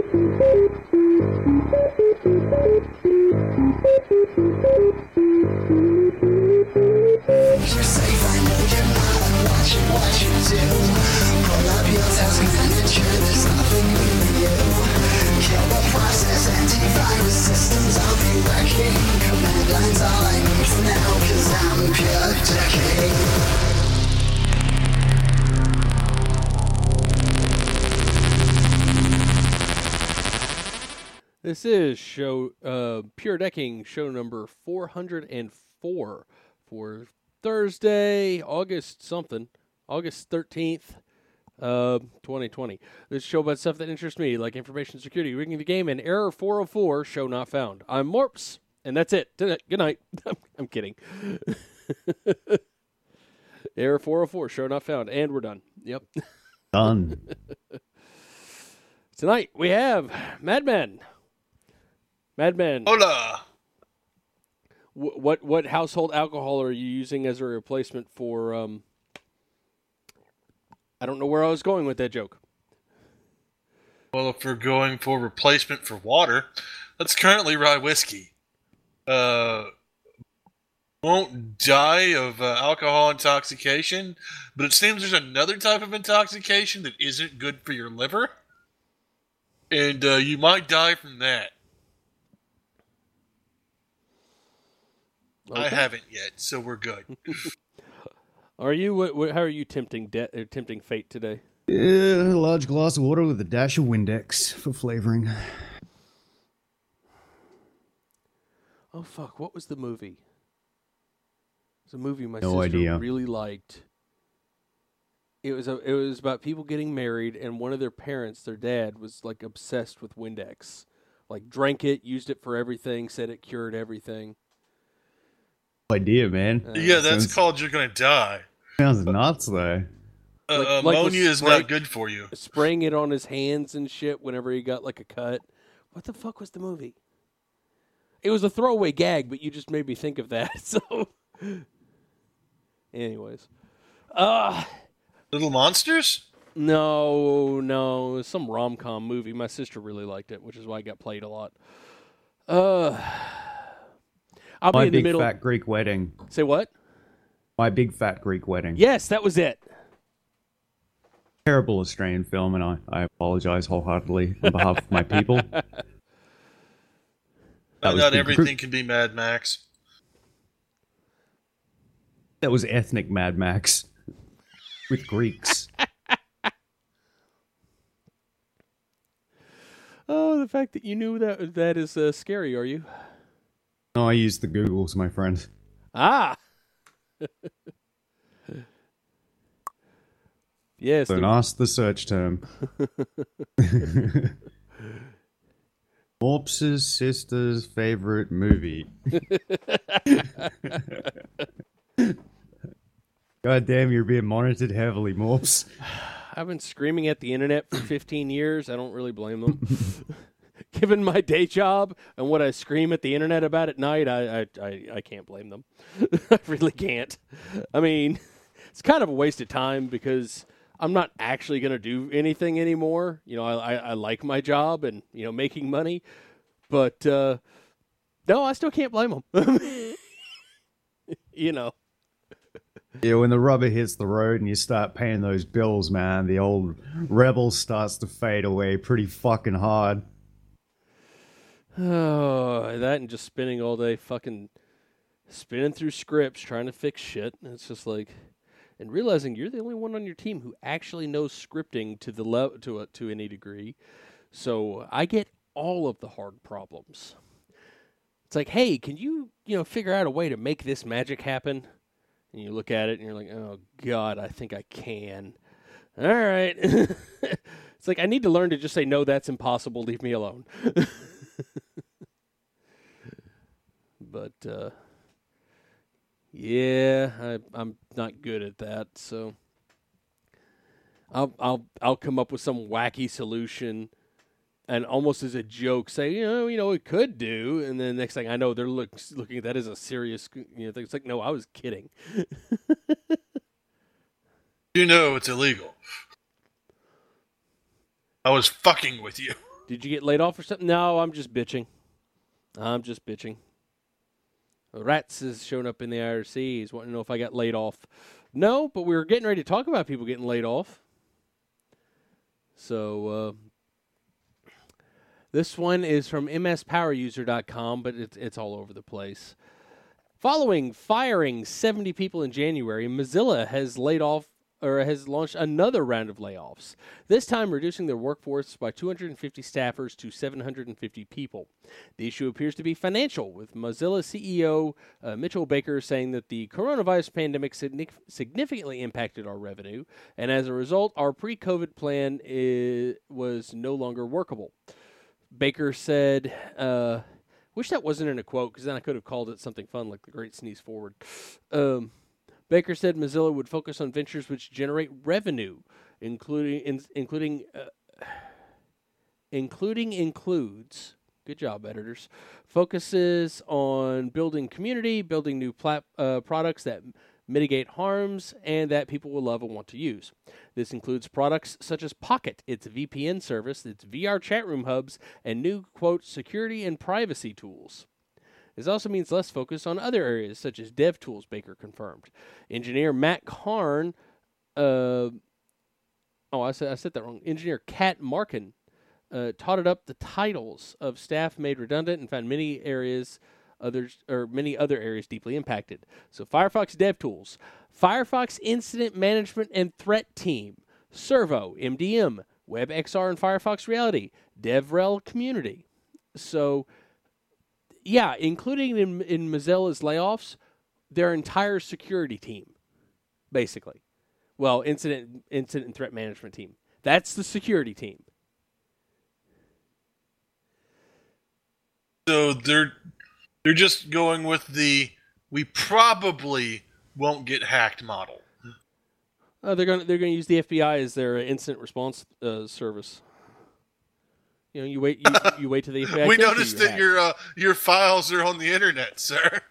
You're safe, I know you're not. I'm watching what you do. Pull up your task manager, there's nothing new to you. Kill the process, antivirus systems, I'll be wrecking. Command lines all I need for now, cause I'm pure decay. This is Pure Decking show number 404 for Thursday, August 13th, 2020. This show about stuff that interests me, like information security, rigging the game, and Error 404, show not found. I'm Morps, and that's it. Good night. I'm kidding. Error 404, show not found, and we're done. Yep. Done. Tonight we have Madman. Hola. What household alcohol are you using as a replacement for? I don't know where I was going with that joke. Well, if we're going for replacement for water, that's currently rye whiskey. Won't die of alcohol intoxication, but it seems there's another type of intoxication that isn't good for your liver, and you might die from that. Okay. I haven't yet, so we're good. Are you? How are you tempting fate today? A large glass of water with a dash of Windex for flavoring. Oh fuck! What was the movie? It was a movie my No sister idea. really liked. It was about people getting married, and one of their parents, their dad, was like obsessed with Windex. Like drank it, used it for everything, said it cured everything. Idea, man. Yeah, that's called You're Gonna Die. Sounds nuts, though. Ammonia is not good for you. Spraying it on his hands and shit whenever he got like a cut. What the fuck was the movie? It was a throwaway gag, but you just made me think of that. So, anyways, Little Monsters? no, it was some rom-com movie. My sister really liked it, which is why it got played a lot. I'll be My in the Big middle. Fat Greek Wedding. Say what? My Big Fat Greek Wedding. Yes, that was it. Terrible Australian film, and I apologize wholeheartedly on behalf of my people. Not everything can be Mad Max. That was ethnic Mad Max with Greeks. Oh, the fact that you knew that is scary. Are you? No, I used the Googles, my friend. Ah. Yes. Don't ask the search term. Morps's sister's favorite movie. God damn, you're being monitored heavily, Morps. I've been screaming at the internet for 15 years. I don't really blame them. Given my day job and what I scream at the internet about at night, I can't blame them. I really can't. I mean, it's kind of a waste of time because I'm not actually going to do anything anymore. You know, I like my job and, you know, making money. But, no, I still can't blame them. You know. Yeah, when the rubber hits the road and you start paying those bills, man, the old rebel starts to fade away pretty fucking hard. Oh, that and just spending all day fucking spinning through scripts trying to fix shit. And it's just like, and realizing you're the only one on your team who actually knows scripting to the to any degree. So I get all of the hard problems. It's like, hey, can you figure out a way to make this magic happen? And you look at it and you're like, oh God, I think I can. All right. It's like I need to learn to just say, no, that's impossible. Leave me alone. But yeah, I'm not good at that. So I'll come up with some wacky solution, and almost as a joke say, it could do, and then next thing I know, they're looking at that as a serious thing. It's like, no, I was kidding. You know it's illegal. I was fucking with you. Did you get laid off or something? No, I'm just bitching. Rats is showing up in the IRC. He's wanting to know if I got laid off. No, but we were getting ready to talk about people getting laid off. So this one is from mspoweruser.com, but it's all over the place. Following firing 70 people in January, Mozilla has launched another round of layoffs, this time reducing their workforce by 250 staffers to 750 people. The issue appears to be financial, with Mozilla CEO Mitchell Baker saying that the coronavirus pandemic significantly impacted our revenue, and as a result, our pre-COVID plan was no longer workable. Baker said, wish that wasn't in a quote, because then I could have called it something fun like the Great Sneeze Forward. Baker said Mozilla would focus on ventures which generate revenue, includes, good job, editors, focuses on building community, building new products that mitigate harms, and that people will love and want to use. This includes products such as Pocket, its VPN service, its VR chat room hubs, and new, quote, security and privacy tools. This also means less focus on other areas, such as dev tools, Baker confirmed. Engineer Matt Karn, I said that wrong. Engineer Kat Markin totted up the titles of staff made redundant and found many other areas deeply impacted. So Firefox DevTools, Firefox Incident Management and Threat Team, Servo, MDM, WebXR and Firefox Reality, DevRel Community. So, yeah, including in Mozilla's layoffs, their entire security team, basically. Well, incident and threat management team. That's the security team. So they're just going with the we probably won't get hacked model. They're going to use the FBI as their incident response service. You know, you wait till the FBI. We noticed that your files are on the internet, sir.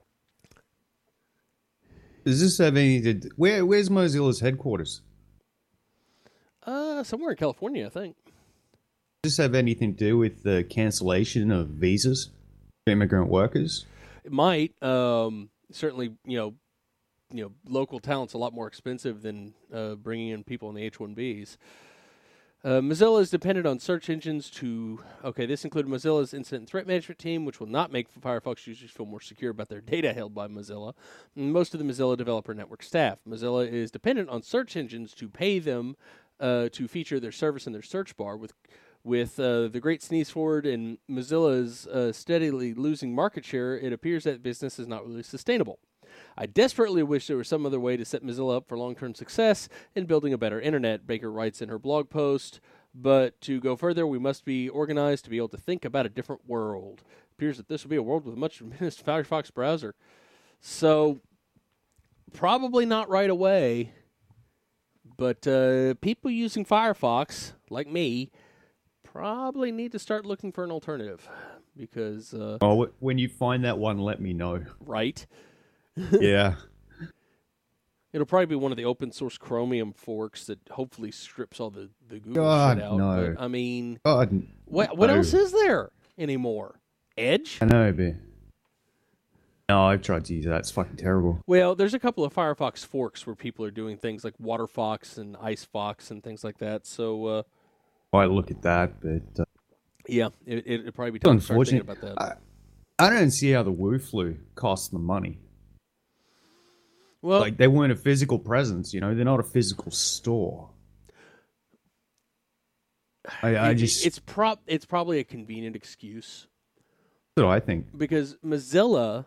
Does this have anything to where's Mozilla's headquarters? Somewhere in California, I think. Does this have anything to do with the cancellation of visas for immigrant workers? It might. Certainly, local talent's a lot more expensive than bringing in people in the H-1Bs. Mozilla is dependent on search engines this included Mozilla's incident and threat management team, which will not make Firefox users feel more secure about their data held by Mozilla. And most of the Mozilla developer network staff. Mozilla is dependent on search engines to pay them to feature their service in their search bar. With the Great Sneeze Forward and Mozilla's steadily losing market share, it appears that business is not really sustainable. I desperately wish there was some other way to set Mozilla up for long-term success in building a better internet, Baker writes in her blog post. But to go further, we must be organized to be able to think about a different world. It appears that this will be a world with a much diminished Firefox browser. So, probably not right away. But people using Firefox, like me, probably need to start looking for an alternative. Because... when you find that one, let me know. Right? Yeah. It'll probably be one of the open source Chromium forks that hopefully strips all the Google God, shit out. no. But, I mean, God, what else is there anymore? Edge? I know, but... No, I've tried to use that. It's fucking terrible. Well, there's a couple of Firefox forks where people are doing things like WaterFox and IceFox and things like that. So, I look at that, but... yeah, it'd probably be time to start thinking about that. I don't see how the WooFlu costs them money. Well, like, they weren't a physical presence, they're not a physical store. It's probably a convenient excuse. That's what I think. Because Mozilla's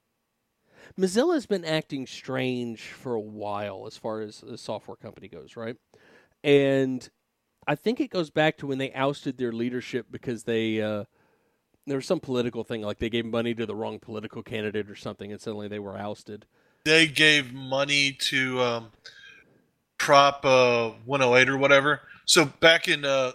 been acting strange for a while as far as a software company goes, right? And I think it goes back to when they ousted their leadership because there was some political thing, like they gave money to the wrong political candidate or something, and suddenly they were ousted. They gave money to Prop 108 or whatever. So back in the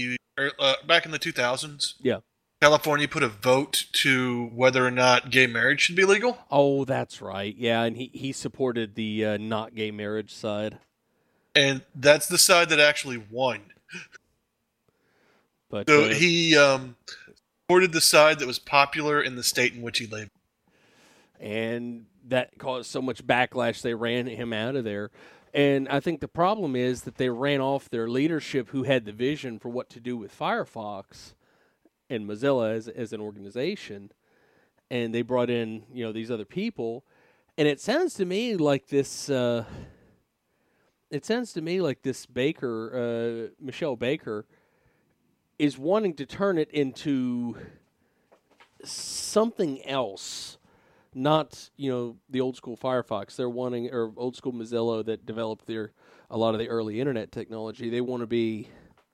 2000s, yeah, California put a vote to whether or not gay marriage should be legal. Oh, that's right. Yeah, and he supported the not gay marriage side. And that's the side that actually won. But So he supported the side that was popular in the state in which he lived. and that caused so much backlash they ran him out of there. And I think the problem is that they ran off their leadership who had the vision for what to do with Firefox and Mozilla as an organization, and they brought in these other people, and it sounds to me like this. Baker, Michelle Baker, is wanting to turn it into something else. Not, the old school Firefox. They're wanting, or old school Mozilla that developed a lot of the early internet technology. They want to be,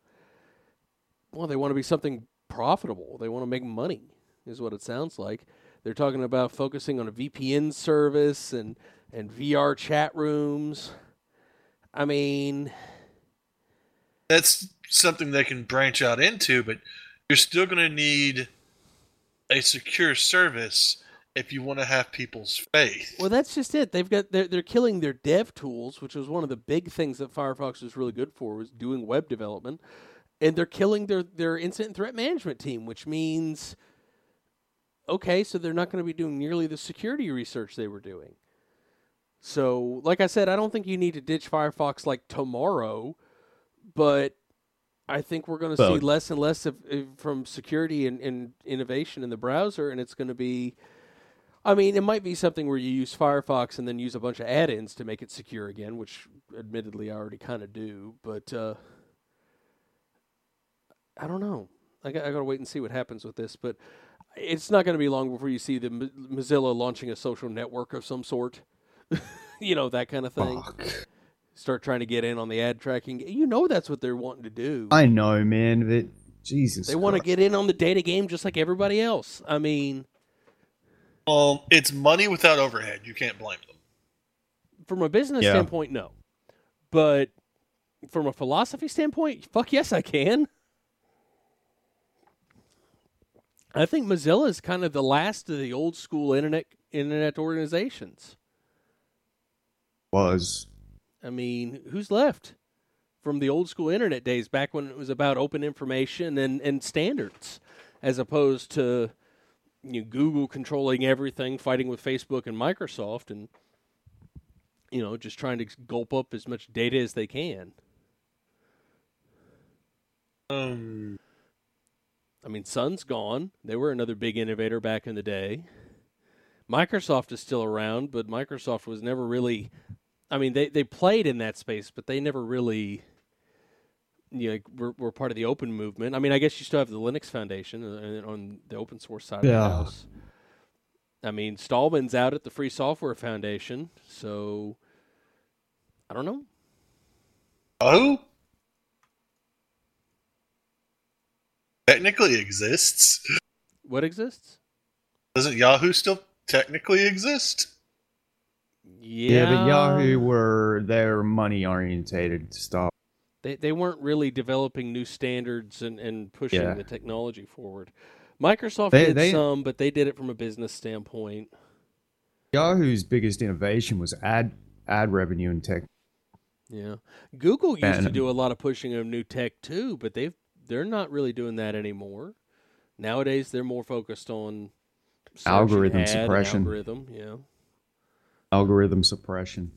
something profitable. They want to make money, is what it sounds like. They're talking about focusing on a VPN service and VR chat rooms. I mean, that's something they can branch out into, but you're still going to need a secure service if you want to have people's faith. Well, that's just it. They're killing their dev tools, which was one of the big things that Firefox was really good for, was doing web development, and they're killing their incident and threat management team, which means, okay, so they're not going to be doing nearly the security research they were doing. So, like I said, I don't think you need to ditch Firefox like tomorrow, but I think we're going to see less and less from security and innovation in the browser, and it's going to be, I mean, it might be something where you use Firefox and then use a bunch of add-ins to make it secure again, which admittedly I already kind of do, but I don't know. I got to wait and see what happens with this, but it's not going to be long before you see the Mozilla launching a social network of some sort. That kind of thing. Fuck. Start trying to get in on the ad tracking. That's what they're wanting to do. I know, man, but Jesus. They want to get in on the data game just like everybody else. I mean, Well, it's money without overhead. You can't blame them. from a business standpoint, no. But from a philosophy standpoint, fuck yes, I can. I think Mozilla is kind of the last of the old school internet organizations. Was. I mean, who's left from the old school internet days, back when it was about open information and standards, as opposed to Google controlling everything, fighting with Facebook and Microsoft, and just trying to gulp up as much data as they can. I mean, Sun's gone. They were another big innovator back in the day. Microsoft is still around, but Microsoft was never really, I mean, they played in that space, but they never really were part of the open movement. I mean, I guess you still have the Linux Foundation on the open source side of the house. I mean, Stallman's out at the Free Software Foundation, so I don't know. Oh? Technically exists. What exists? Doesn't Yahoo still technically exist? Yeah, but Yahoo they're money orientated stuff. They weren't really developing new standards and pushing the technology forward. Microsoft did some, but they did it from a business standpoint. Yahoo's biggest innovation was ad revenue and tech. Yeah, Google used to do a lot of pushing of new tech too, but they're not really doing that anymore. Nowadays, they're more focused on algorithm suppression. Algorithm suppression.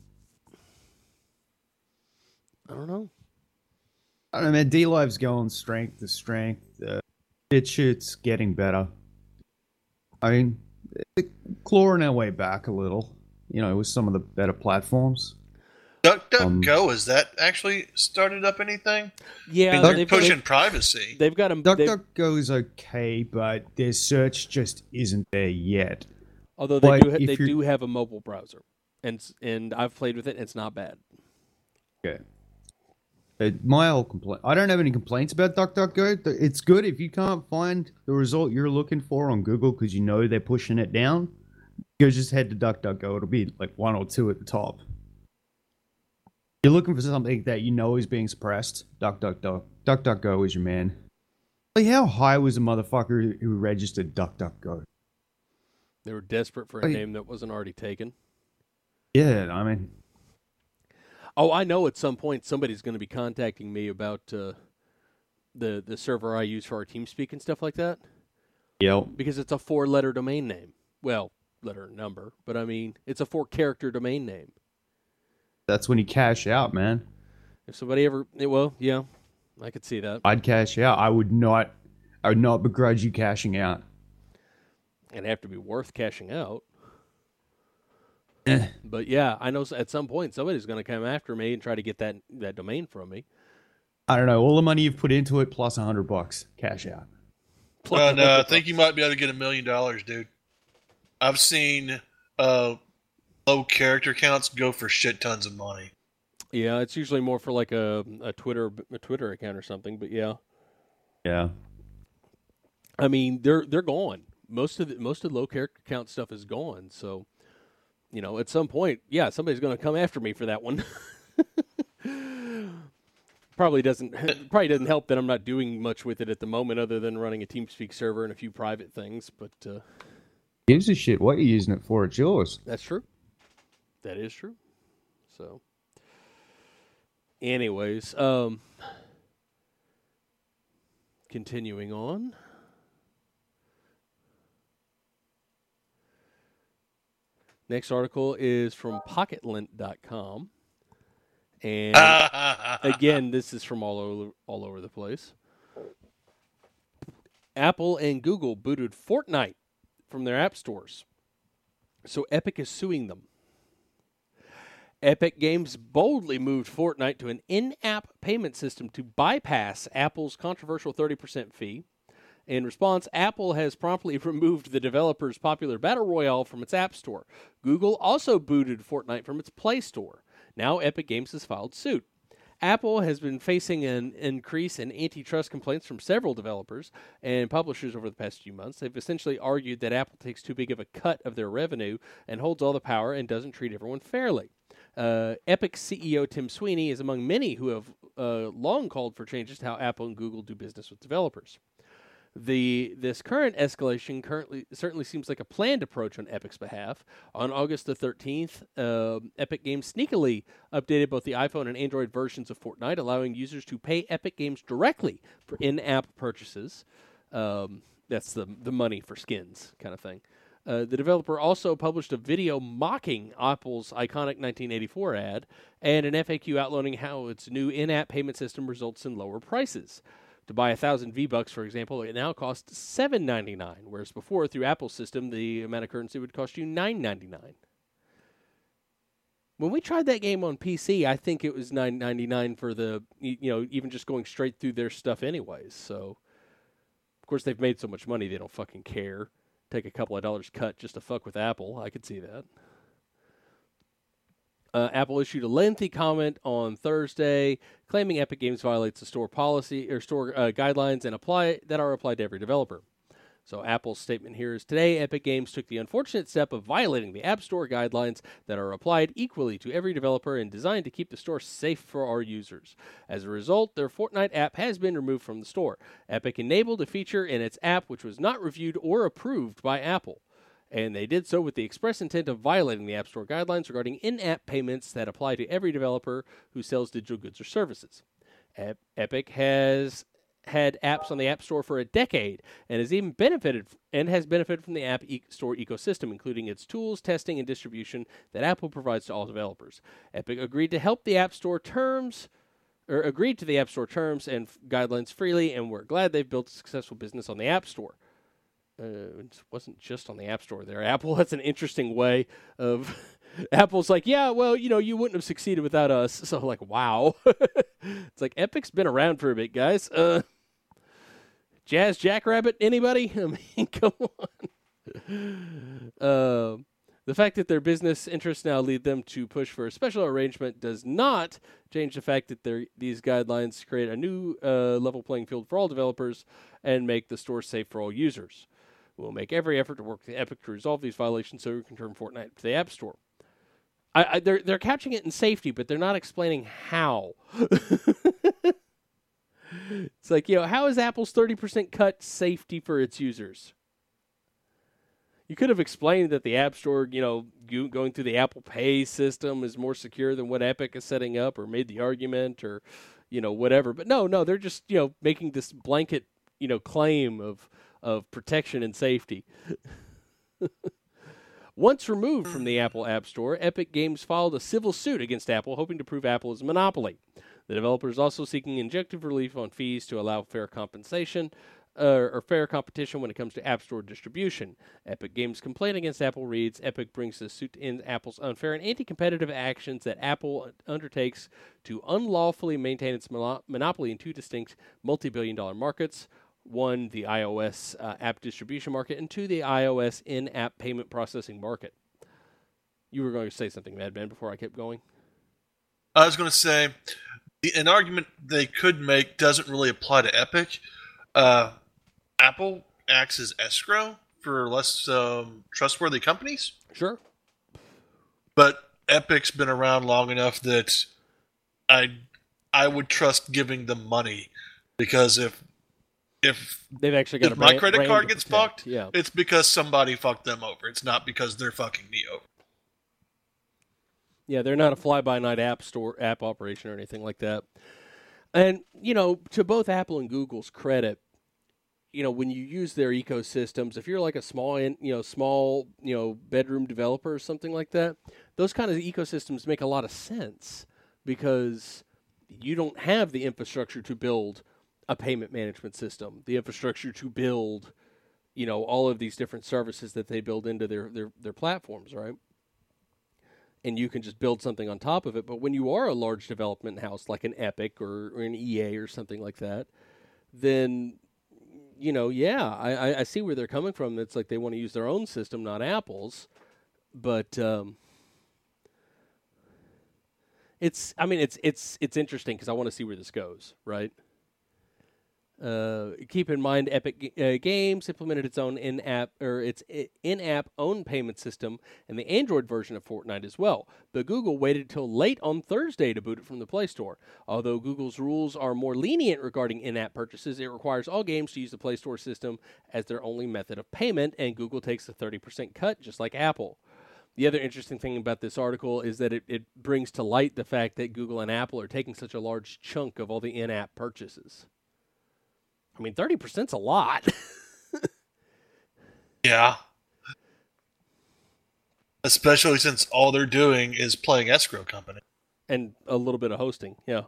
I don't know. I don't know, man. DLive's going strength to strength. Shit's getting better. I mean, clawing our way back a little, with some of the better platforms. DuckDuckGo, has that actually started up anything? Yeah, they're pushing privacy. They've got them. DuckDuckGo is okay, but their search just isn't there yet. Although they do have a mobile browser, and I've played with it, and it's not bad. Okay. My whole complaint. I don't have any complaints about DuckDuckGo. It's good if you can't find the result you're looking for on Google because they're pushing it down. You just head to DuckDuckGo. It'll be like 1 or 2 at the top. You're looking for something that is being suppressed. DuckDuckGo is your man. Like, how high was the motherfucker who registered DuckDuckGo? They were desperate for a name that wasn't already taken. Yeah, I mean. Oh, I know at some point somebody's going to be contacting me about the server I use for our TeamSpeak and stuff like that, Yep. because it's a 4-letter domain name. Well, letter and number, but I mean, it's a 4-character domain name. That's when you cash out, man. If somebody ever, well, yeah, I could see that. I'd cash out. I would not begrudge you cashing out. It'd have to be worth cashing out. Eh. But yeah, I know at some point somebody's going to come after me and try to get that domain from me. I don't know. All the money you've put into it plus $100, cash out. No, I think you might be able to get $1 million, dude. I've seen low character counts go for shit tons of money. Yeah, it's usually more for like a Twitter account or something. But yeah, Yeah. I mean they're gone. Most of the low character count stuff is gone. So, you know, at some point, yeah, somebody's going to come after me for that one. Probably doesn't help that I'm not doing much with it at the moment, other than running a TeamSpeak server and a few private things. But Gives a shit what you're using it for. It's yours. that's true. That is true. So, anyways, continuing on. Next article is from PocketLint.com. And again, this is from all over the place. Apple and Google booted Fortnite from their app stores, so Epic is suing them. Epic Games boldly moved Fortnite to an in-app payment system to bypass Apple's controversial 30% fee. In response, Apple has promptly removed the developer's popular Battle Royale from its App Store. Google also booted Fortnite from its Play Store. Now Epic Games has filed suit. Apple has been facing an increase in antitrust complaints from several developers and publishers over the past few months. They've essentially argued that Apple takes too big of a cut of their revenue and holds all the power and doesn't treat everyone fairly. Epic CEO Tim Sweeney is among many who have long called for changes to how Apple and Google do business with developers. This current escalation certainly seems like a planned approach on Epic's behalf. On August the 13th, Epic Games sneakily updated both the iPhone and Android versions of Fortnite, allowing users to pay Epic Games directly for in-app purchases. That's the money for skins kind of thing. The developer also published a video mocking Apple's iconic 1984 ad and an FAQ outlining how its new in-app payment system results in lower prices. To buy 1,000 V-Bucks, for example, it now costs $7.99, whereas before, through Apple's system, the amount of currency would cost you $9.99. When we tried that game on PC, I think it was $9.99 for even just going straight through their stuff anyways. So, of course, they've made so much money, they don't fucking care. Take a couple of dollars cut just to fuck with Apple. I could see that. Apple issued a lengthy comment on Thursday, claiming Epic Games violates the store policy or store guidelines and that are applied to every developer. So Apple's statement here is, today Epic Games took the unfortunate step of violating the App Store guidelines that are applied equally to every developer and designed to keep the store safe for our users. As a result, their Fortnite app has been removed from the store. Epic enabled a feature in its app which was not reviewed or approved by Apple. And they did so with the express intent of violating the App Store guidelines regarding in-app payments that apply to every developer who sells digital goods or services. Epic has had apps on the App Store for a decade and has benefited from the App Store ecosystem, including its tools, testing, and distribution that Apple provides to all developers. Epic agreed to the App Store terms and guidelines freely, and we're glad they've built a successful business on the App Store. It wasn't just on the App Store there. Apple has an interesting way of... Apple's like, yeah, well, you wouldn't have succeeded without us. So, like, wow. It's like, Epic's been around for a bit, guys. Jazz Jackrabbit, anybody? I mean, come on. The fact that their business interests now lead them to push for a special arrangement does not change the fact that these guidelines create a new level playing field for all developers and make the store safe for all users. We'll make every effort to work with Epic to resolve these violations so we can turn Fortnite to the App Store. They're couching it in safety, but they're not explaining how. It's like, how is Apple's 30% cut safety for its users? You could have explained that the App Store, going through the Apple Pay system is more secure than what Epic is setting up, or made the argument, or, whatever. But no, they're just, making this blanket, claim of protection and safety. Once removed from the Apple App Store, Epic Games filed a civil suit against Apple, hoping to prove Apple is a monopoly. The developer is also seeking injunctive relief on fees to allow fair compensation or fair competition when it comes to App Store distribution. Epic Games' complaint against Apple reads, Epic brings the suit to end Apple's unfair and anti-competitive actions that Apple undertakes to unlawfully maintain its monopoly in two distinct multi-billion-dollar markets. One, the iOS app distribution market, and two, the iOS in-app payment processing market. You were going to say something, Madman, before I kept going? I was going to say, an argument they could make doesn't really apply to Epic. Apple acts as escrow for less trustworthy companies. Sure. But Epic's been around long enough that I would trust giving them money, because if they've actually got my credit card gets fucked, yeah, it's because somebody fucked them over. It's not because they're fucking me over. Yeah, they're not a fly-by-night app operation or anything like that. And, to both Apple and Google's credit, when you use their ecosystems, if you're like a small bedroom developer or something like that, those kind of ecosystems make a lot of sense, because you don't have the infrastructure to build a payment management system, the infrastructure to build, all of these different services that they build into their platforms, right? And you can just build something on top of it. But when you are a large development house like an Epic or an EA or something like that, then, I see where they're coming from. It's like they want to use their own system, not Apple's. But it's interesting because I want to see where this goes, right? Keep in mind, Epic Games implemented its own in-app own payment system in the Android version of Fortnite as well. But Google waited till late on Thursday to boot it from the Play Store. Although Google's rules are more lenient regarding in-app purchases, it requires all games to use the Play Store system as their only method of payment, and Google takes a 30% cut, just like Apple. The other interesting thing about this article is that it brings to light the fact that Google and Apple are taking such a large chunk of all the in-app purchases. 30%'s a lot. Yeah. Especially since all they're doing is playing escrow company. And a little bit of hosting, yeah.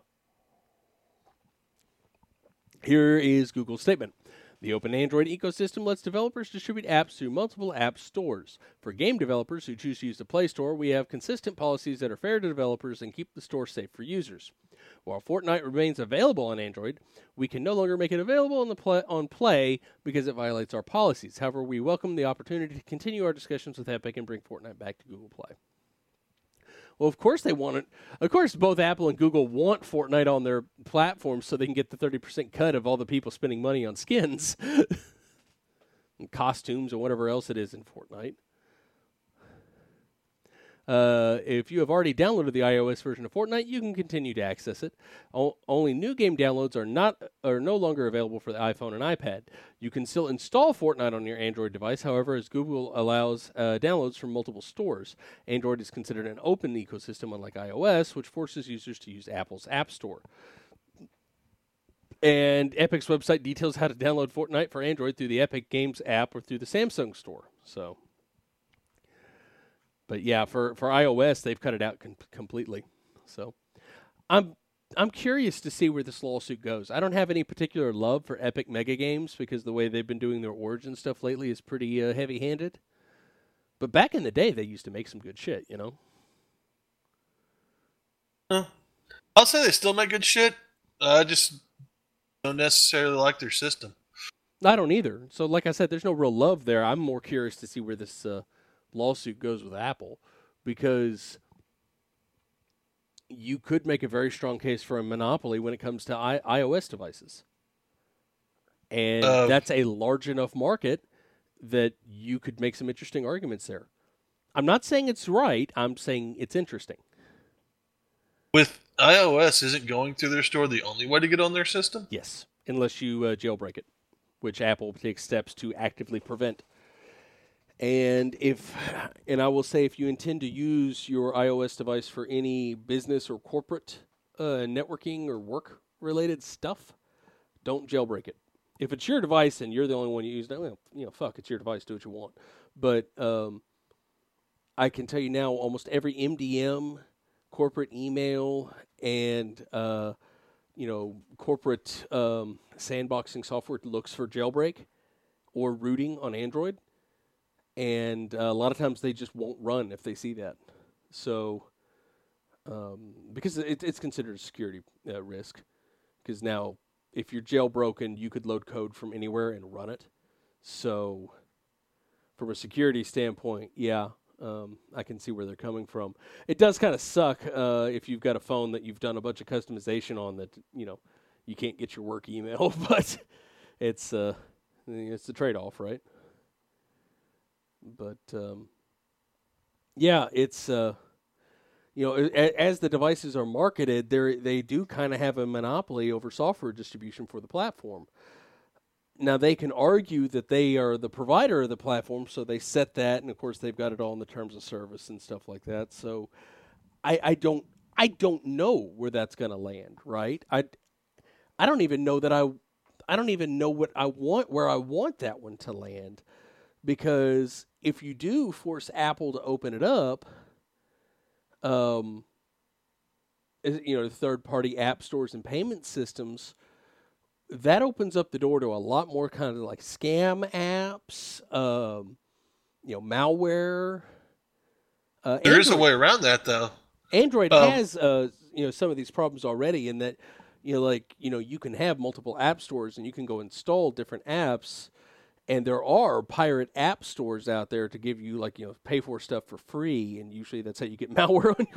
Here is Google's statement. The open Android ecosystem lets developers distribute apps through multiple app stores. For game developers who choose to use the Play Store, we have consistent policies that are fair to developers and keep the store safe for users. While Fortnite remains available on Android, we can no longer make it available on Play because it violates our policies. However, we welcome the opportunity to continue our discussions with Epic and bring Fortnite back to Google Play. Well, of course they want it. Of course, both Apple and Google want Fortnite on their platforms so they can get the 30% cut of all the people spending money on skins and costumes or whatever else it is in Fortnite. If you have already downloaded the iOS version of Fortnite, you can continue to access it. Only new game downloads are no longer available for the iPhone and iPad. You can still install Fortnite on your Android device, however, as Google allows downloads from multiple stores. Android is considered an open ecosystem, unlike iOS, which forces users to use Apple's App Store. And Epic's website details how to download Fortnite for Android through the Epic Games app or through the Samsung store. But yeah, for iOS, they've cut it out completely. So I'm curious to see where this lawsuit goes. I don't have any particular love for Epic Mega Games because the way they've been doing their Origin stuff lately is pretty heavy-handed. But back in the day, they used to make some good shit, I'll say they still make good shit. I just don't necessarily like their system. I don't either. So like I said, there's no real love there. I'm more curious to see where this lawsuit goes with Apple, because you could make a very strong case for a monopoly when it comes to iOS devices. And that's a large enough market that you could make some interesting arguments there. I'm not saying it's right. I'm saying it's interesting. With iOS, isn't going through their store the only way to get on their system? Yes, unless you jailbreak it, which Apple takes steps to actively prevent. And I will say, if you intend to use your iOS device for any business or corporate networking or work related stuff, don't jailbreak it. If it's your device and you're the only one using it, well, fuck, it's your device, do what you want. But I can tell you now, almost every MDM, corporate email, and corporate sandboxing software looks for jailbreak or rooting on Android, and a lot of times they just won't run if they see that. So, because it's considered a security risk, because now if you're jailbroken, you could load code from anywhere and run it. So, from a security standpoint, yeah. I can see where they're coming from. It does kind of suck if you've got a phone that you've done a bunch of customization on that you can't get your work email, but it's the trade-off, right? But yeah, it's as the devices are marketed, they do kind of have a monopoly over software distribution for the platform. Now, they can argue that they are the provider of the platform, so they set that, and of course they've got it all in the terms of service and stuff like that. So I don't know where that's going to land, right? I don't even know that I don't even know what I want, where I want that one to land, because if you do force Apple to open it up, third-party app stores and payment systems, that opens up the door to a lot more kind of like scam apps, malware. There is a way around that, though. Android has, some of these problems already in that, you can have multiple app stores and you can go install different apps, and there are pirate app stores out there to give you pay for stuff for free, and usually that's how you get malware on your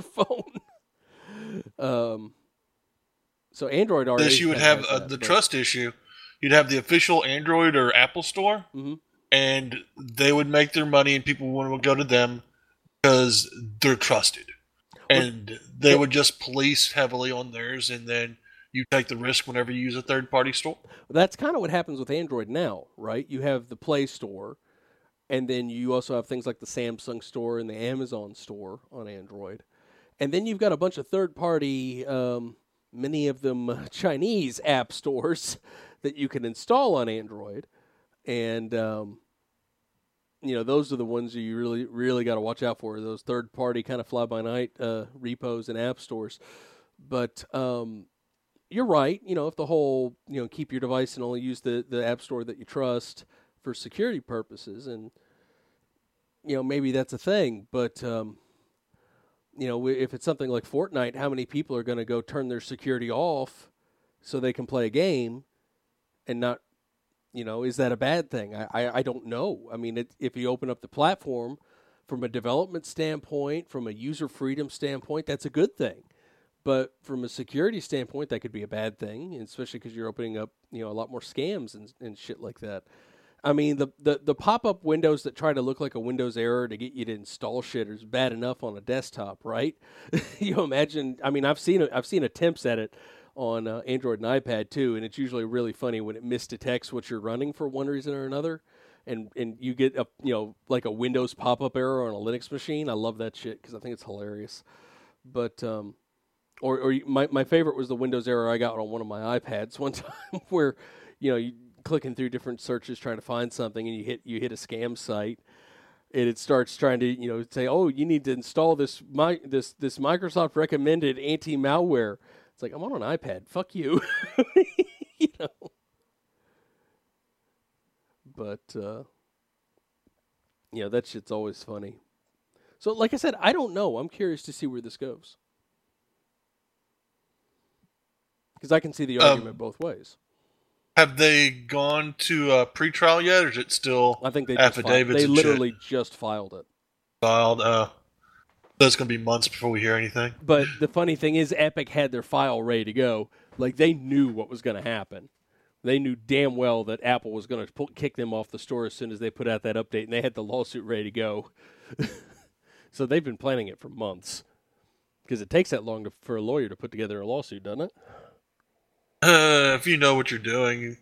phone. So Android already. This you would have the trust issue. You'd have the official Android or Apple store, and they would make their money, and people would go to them because they're trusted, and they would just police heavily on theirs, and then you take the risk whenever you use a third-party store. That's kind of what happens with Android now, right? You have the Play Store, and then you also have things like the Samsung Store and the Amazon Store on Android, and then you've got a bunch of third-party. Many of them Chinese app stores that you can install on Android. And, those are the ones you really, really got to watch out for, those third-party kind of fly-by-night repos and app stores. But you're right. If the whole, keep your device and only use the app store that you trust for security purposes, and, maybe that's a thing. But... if it's something like Fortnite, how many people are going to go turn their security off so they can play a game and not, is that a bad thing? I don't know. I mean, if you open up the platform from a development standpoint, from a user freedom standpoint, that's a good thing. But from a security standpoint, that could be a bad thing, especially because you're opening up, a lot more scams and shit like that. I mean, the pop-up windows that try to look like a Windows error to get you to install shit is bad enough on a desktop, right? You imagine? I mean, I've seen attempts at it on Android and iPad too, and it's usually really funny when it misdetects what you're running for one reason or another, and you get a like a Windows pop-up error on a Linux machine. I love that shit because I think it's hilarious. But my favorite was the Windows error I got on one of my iPads one time where you clicking through different searches trying to find something, and you hit a scam site, and it starts trying to say, oh, you need to install this Microsoft recommended anti-malware. It's like, I'm on an iPad, fuck you. But that shit's always funny. So like I said, I don't know. I'm curious to see where this goes, because I can see the argument both ways. Have they gone to pre-trial yet, or is it still I think they affidavits? They literally just filed it. That's going to be months before we hear anything. But the funny thing is, Epic had their file ready to go. Like, they knew what was going to happen. They knew damn well that Apple was going to kick them off the store as soon as they put out that update, and they had the lawsuit ready to go. So they've been planning it for months, because it takes that long for a lawyer to put together a lawsuit, doesn't it? If you know what you're doing,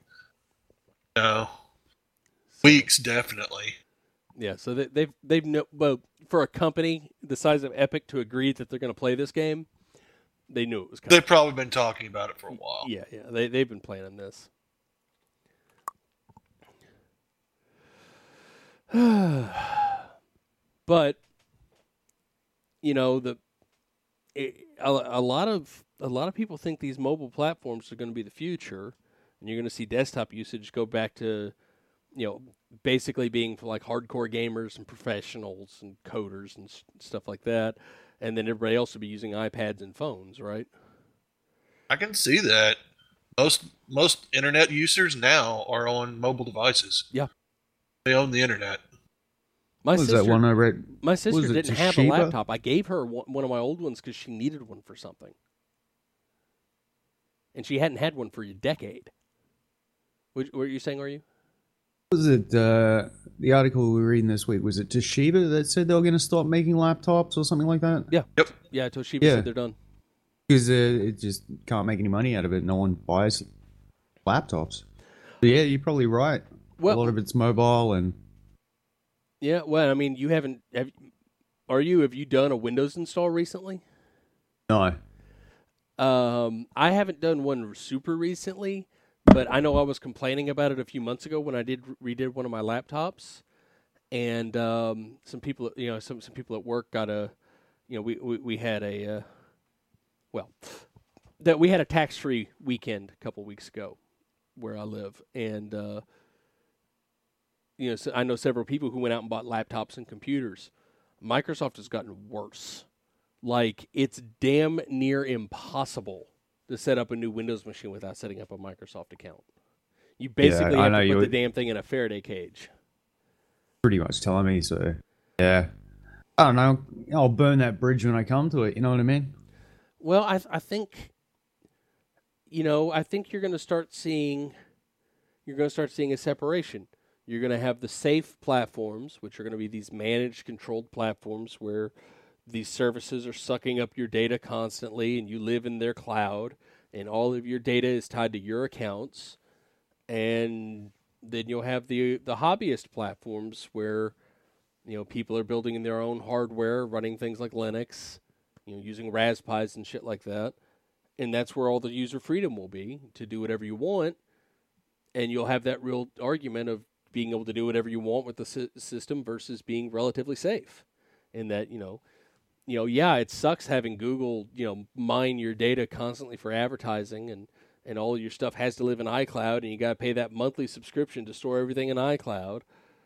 weeks definitely. Yeah, so they've well, for a company the size of Epic to agree that they're going to play this game, They knew it was coming. They've probably been talking about it for a while. Yeah. They've been planning this. But you know, a lot of people think these mobile platforms are going to be the future, and you're going to see desktop usage go back to, you know, basically being for like hardcore gamers and professionals and coders and stuff like that, and then everybody else will be using iPads and phones, right? I can see that. Most internet users now are on mobile devices. Yeah. They own the internet. My Was sister, that one I read? my sister was it, didn't have a Toshiba? laptop. I gave her one of my old ones because she needed one for something, and she hadn't had one for a decade. What were you saying? Are you? Was it the article we were reading this week? Was it Toshiba that said they were going to stop making laptops or something like that? Yeah. Yep. Yeah. Toshiba Yeah. said they're done. Because it just can't make any money out of it. No one buys laptops. So yeah, you're probably right. Well, a lot of it's mobile and. yeah. Well, I mean, you haven't. Have you done a Windows install recently? No. I haven't done one super recently, but I know I was complaining about it a few months ago when I redid one of my laptops, and some people, some people at work got a, we had a, we had a tax-free weekend a couple weeks ago where I live, and so I know several people who went out and bought laptops and computers. Microsoft has gotten worse. Like, it's damn near impossible to set up a new Windows machine without setting up a Microsoft account. You basically have to put the damn thing in a Faraday cage. Pretty much telling me, so yeah. I don't know. I'll burn that bridge when I come to it. You know what I mean? Well, I think, I think you're going to start seeing a separation. You're going to have the safe platforms, which are going to be these managed, controlled platforms where these services are sucking up your data constantly, and you live in their cloud, and all of your data is tied to your accounts. And then you'll have the hobbyist platforms where, people are building in their own hardware, running things like Linux, using Raspberries and shit like that. And that's where all the user freedom will be to do whatever you want. And you'll have that real argument of being able to do whatever you want with the system versus being relatively safe. And that, yeah, it sucks having Google, mine your data constantly for advertising, and all of your stuff has to live in iCloud, and you got to pay that monthly subscription to store everything in iCloud.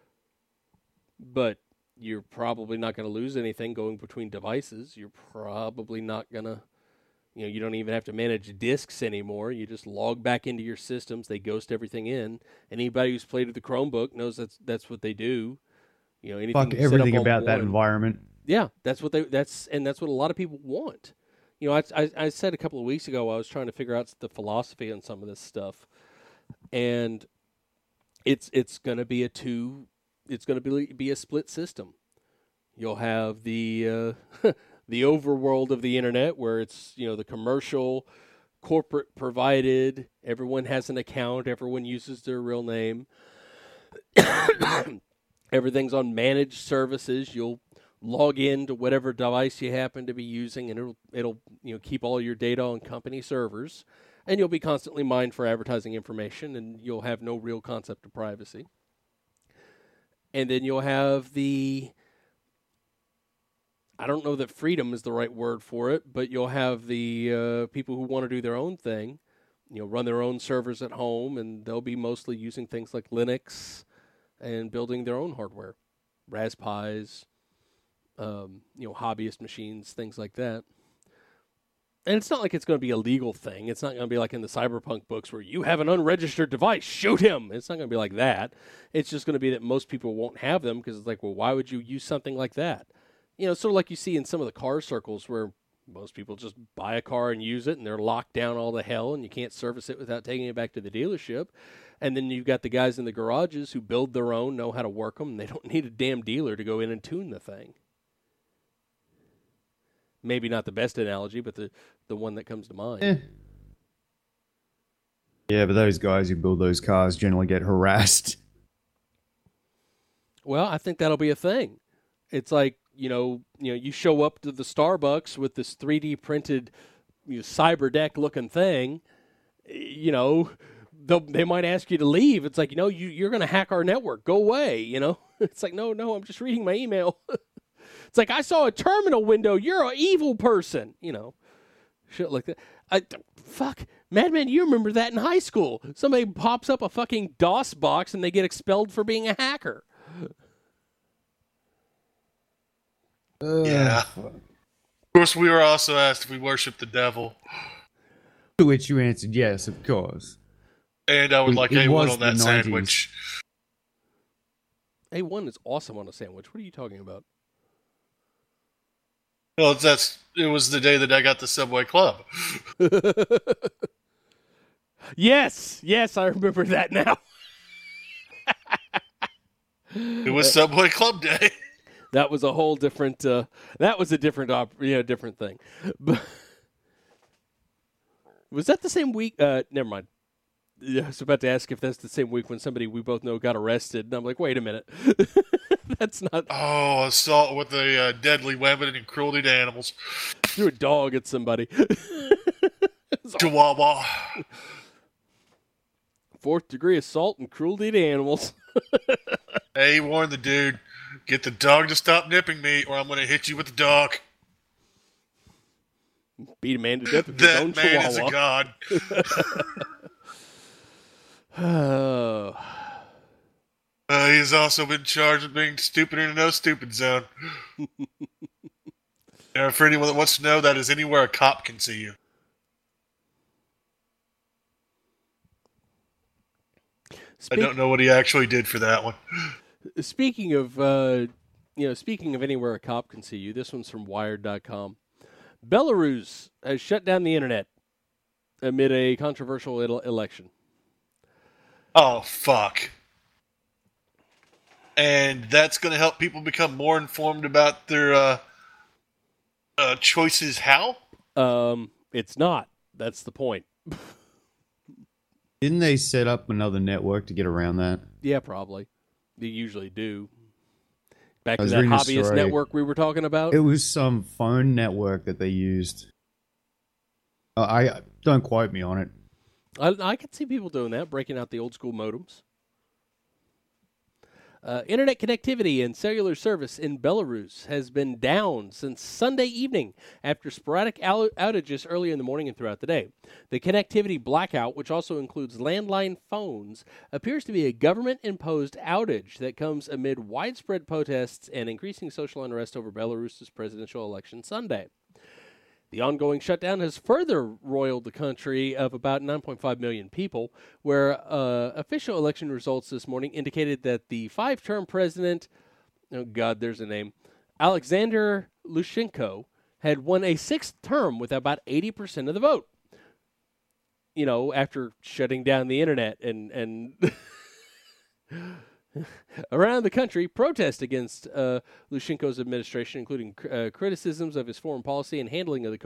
But you're probably not going to lose anything going between devices. You're probably not going to, you don't even have to manage disks anymore. You just log back into your systems. They ghost everything in. Anybody who's played with the Chromebook knows that's what they do. Anything Fuck everything about that environment. Yeah, that's what a lot of people want. I said a couple of weeks ago I was trying to figure out the philosophy on some of this stuff, and it's going to be a split system. You'll have the the overworld of the internet where it's the commercial, corporate provided. Everyone has an account. Everyone uses their real name. Everything's on managed services. You'll log in to whatever device you happen to be using, and it'll keep all your data on company servers, and you'll be constantly mined for advertising information, and you'll have no real concept of privacy. And then you'll have I don't know that freedom is the right word for it, but you'll have the people who want to do their own thing, run their own servers at home, and they'll be mostly using things like Linux and building their own hardware, Raspberries, hobbyist machines, things like that. And it's not like it's going to be a legal thing. It's not going to be like in the cyberpunk books where you have an unregistered device, shoot him. It's not going to be like that. It's just going to be that most people won't have them because it's like, well, why would you use something like that? Sort of like you see in some of the car circles where most people just buy a car and use it, and they're locked down all the hell, and you can't service it without taking it back to the dealership. And then you've got the guys in the garages who build their own, know how to work them, and they don't need a damn dealer to go in and tune the thing. Maybe not the best analogy, but the one that comes to mind. Yeah, but those guys who build those cars generally get harassed. Well, I think that'll be a thing. It's like, you show up to the Starbucks with this 3D printed cyber deck looking thing, you know, they might ask you to leave. It's like, you're going to hack our network. Go away, It's like, no, I'm just reading my email. It's like, I saw a terminal window. You're an evil person, Shit like that. Fuck. Madman, you remember that in high school. Somebody pops up a fucking DOS box and they get expelled for being a hacker. Yeah. Of course, we were also asked if we worship the devil. To which you answered yes, of course. And I would like A1 on that sandwich. A1 is awesome on a sandwich. What are you talking about? Well, it was the day that I got the Subway Club. Yes, I remember that now. It was Subway Club Day. That was a whole different. That was a different different thing. But was that the same week? Never mind. I was about to ask if that's the same week when somebody we both know got arrested, and I'm like, wait a minute, that's not. Oh, assault with a deadly weapon and cruelty to animals. Threw a dog at somebody. Chihuahua. 4th degree assault and cruelty to animals. Hey, he warned the dude, get the dog to stop nipping me, or I'm going to hit you with the dog. Beat a man to death with his own chihuahua. That man is a god. He's also been charged with being stupid in a no stupid zone. For anyone that wants to know, that is anywhere a cop can see you. I don't know what he actually did for that one. Speaking of anywhere a cop can see you, this one's from Wired.com. Belarus has shut down the internet amid a controversial election. Oh, fuck. And that's going to help people become more informed about their choices how? It's not. That's the point. Didn't they set up another network to get around that? Yeah, probably. They usually do. Back to that hobbyist network we were talking about? It was some phone network that they used. I don't quote me on it. I could see people doing that, breaking out the old school modems. Internet connectivity and cellular service in Belarus has been down since Sunday evening after sporadic outages early in the morning and throughout the day. The connectivity blackout, which also includes landline phones, appears to be a government-imposed outage that comes amid widespread protests and increasing social unrest over Belarus's presidential election Sunday. The ongoing shutdown has further roiled the country of about 9.5 million people, where official election results this morning indicated that the 5-term president, oh God, there's a name, Alexander Lukashenko, had won a 6th term with about 80% of the vote. After shutting down the internet and around the country, protests against Lukashenko's administration, including criticisms of his foreign policy and handling of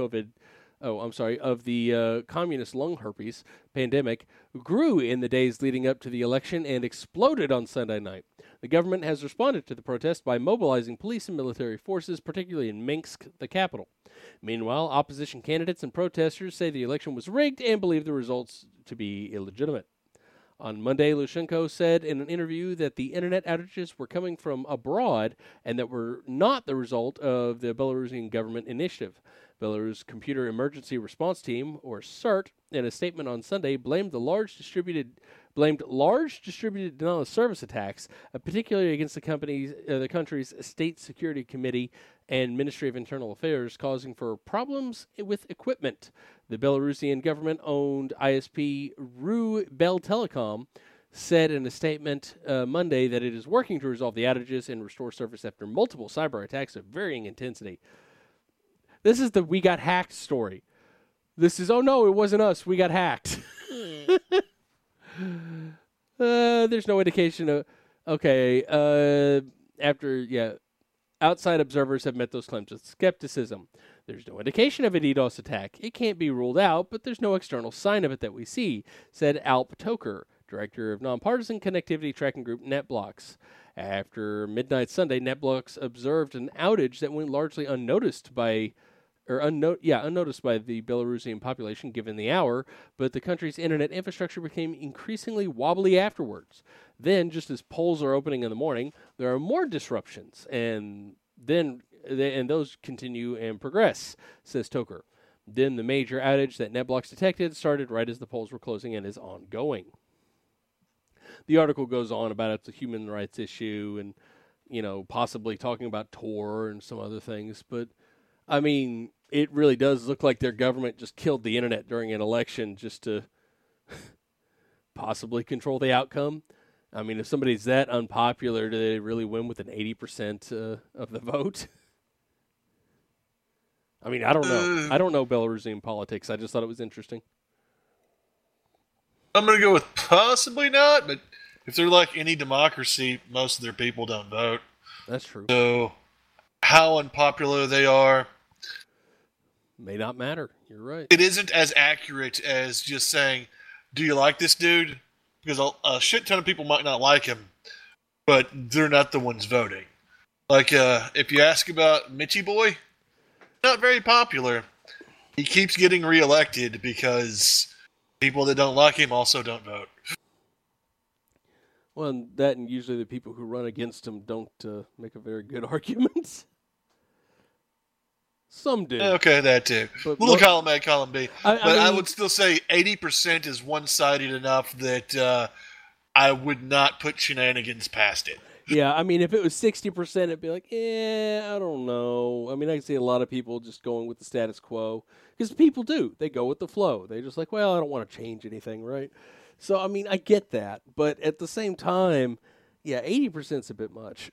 the communist lung herpes pandemic, grew in the days leading up to the election and exploded on Sunday night. The government has responded to the protest by mobilizing police and military forces, particularly in Minsk, the capital. Meanwhile, opposition candidates and protesters say the election was rigged and believe the results to be illegitimate. On Monday, Lukashenko said in an interview that the internet outages were coming from abroad and that were not the result of the Belarusian government initiative. Belarus Computer Emergency Response Team, or CERT, in a statement on Sunday, blamed large distributed denial of service attacks, particularly against the country's State Security Committee and Ministry of Internal Affairs, causing for problems with equipment. The Belarusian government-owned ISP RU Beltelecom said in a statement Monday that it is working to resolve the outages and restore service after multiple cyber attacks of varying intensity. This is the "we got hacked" story. This is, oh no, it wasn't us, we got hacked. There's no indication of, outside observers have met those claims with skepticism. There's no indication of a DDoS attack. It can't be ruled out, but there's no external sign of it that we see, said Alp Toker, director of nonpartisan connectivity tracking group NetBlocks. After midnight Sunday, NetBlocks observed an outage that went largely unnoticed by unnoticed by the Belarusian population given the hour, but the country's internet infrastructure became increasingly wobbly afterwards. Then, just as polls are opening in the morning, there are more disruptions, and those continue and progress, says Toker. Then the major outage that NetBlocks detected started right as the polls were closing and is ongoing. The article goes on about it's a human rights issue and, possibly talking about Tor and some other things. But, I mean, it really does look like their government just killed the internet during an election just to possibly control the outcome. I mean, if somebody's that unpopular, do they really win with an 80% of the vote? I mean, I don't know. I don't know Belarusian politics. I just thought it was interesting. I'm going to go with possibly not, but if they're like any democracy, most of their people don't vote. That's true. So how unpopular they are may not matter. You're right. It isn't as accurate as just saying, do you like this dude? Because a shit ton of people might not like him, but they're not the ones voting. Like, if you ask about Mitchie Boy, not very popular. He keeps getting reelected because people that don't like him also don't vote. Well, and usually the people who run against him don't make a very good argument. Some do. Okay, that too. But Little column A, column B. I mean, would still say 80% is one-sided enough that I would not put shenanigans past it. Yeah, I mean, if it was 60%, it'd be like, I don't know. I mean, I can see a lot of people just going with the status quo. Because people do. They go with the flow. They're just like, well, I don't want to change anything, right? So, I mean, I get that. But at the same time, 80% is a bit much.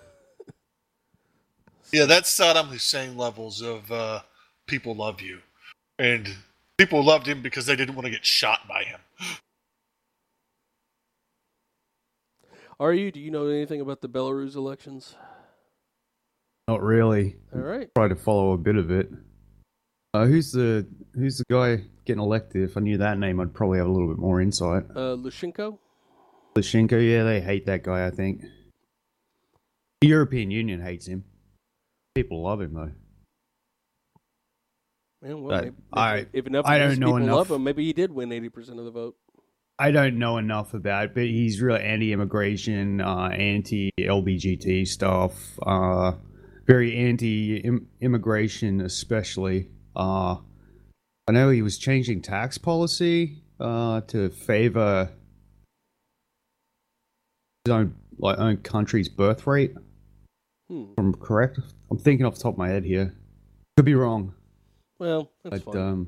Yeah, that's Saddam Hussein levels of people love you. And people loved him because they didn't want to get shot by him. Do you know anything about the Belarus elections? Not really. All right. Try to follow a bit of it. Who's the guy getting elected? If I knew that name, I'd probably have a little bit more insight. Lukashenko? Lukashenko, yeah, they hate that guy, I think. The European Union hates him. People love him, though. Yeah, well, if enough people love him, maybe he did win 80% of the vote. I don't know enough about it, but he's really anti-immigration, anti-LBGT stuff, very anti-immigration especially. I know he was changing tax policy to favor his own country's birth rate. If I'm correct. I'm thinking off the top of my head here. Could be wrong. Well, that's fine.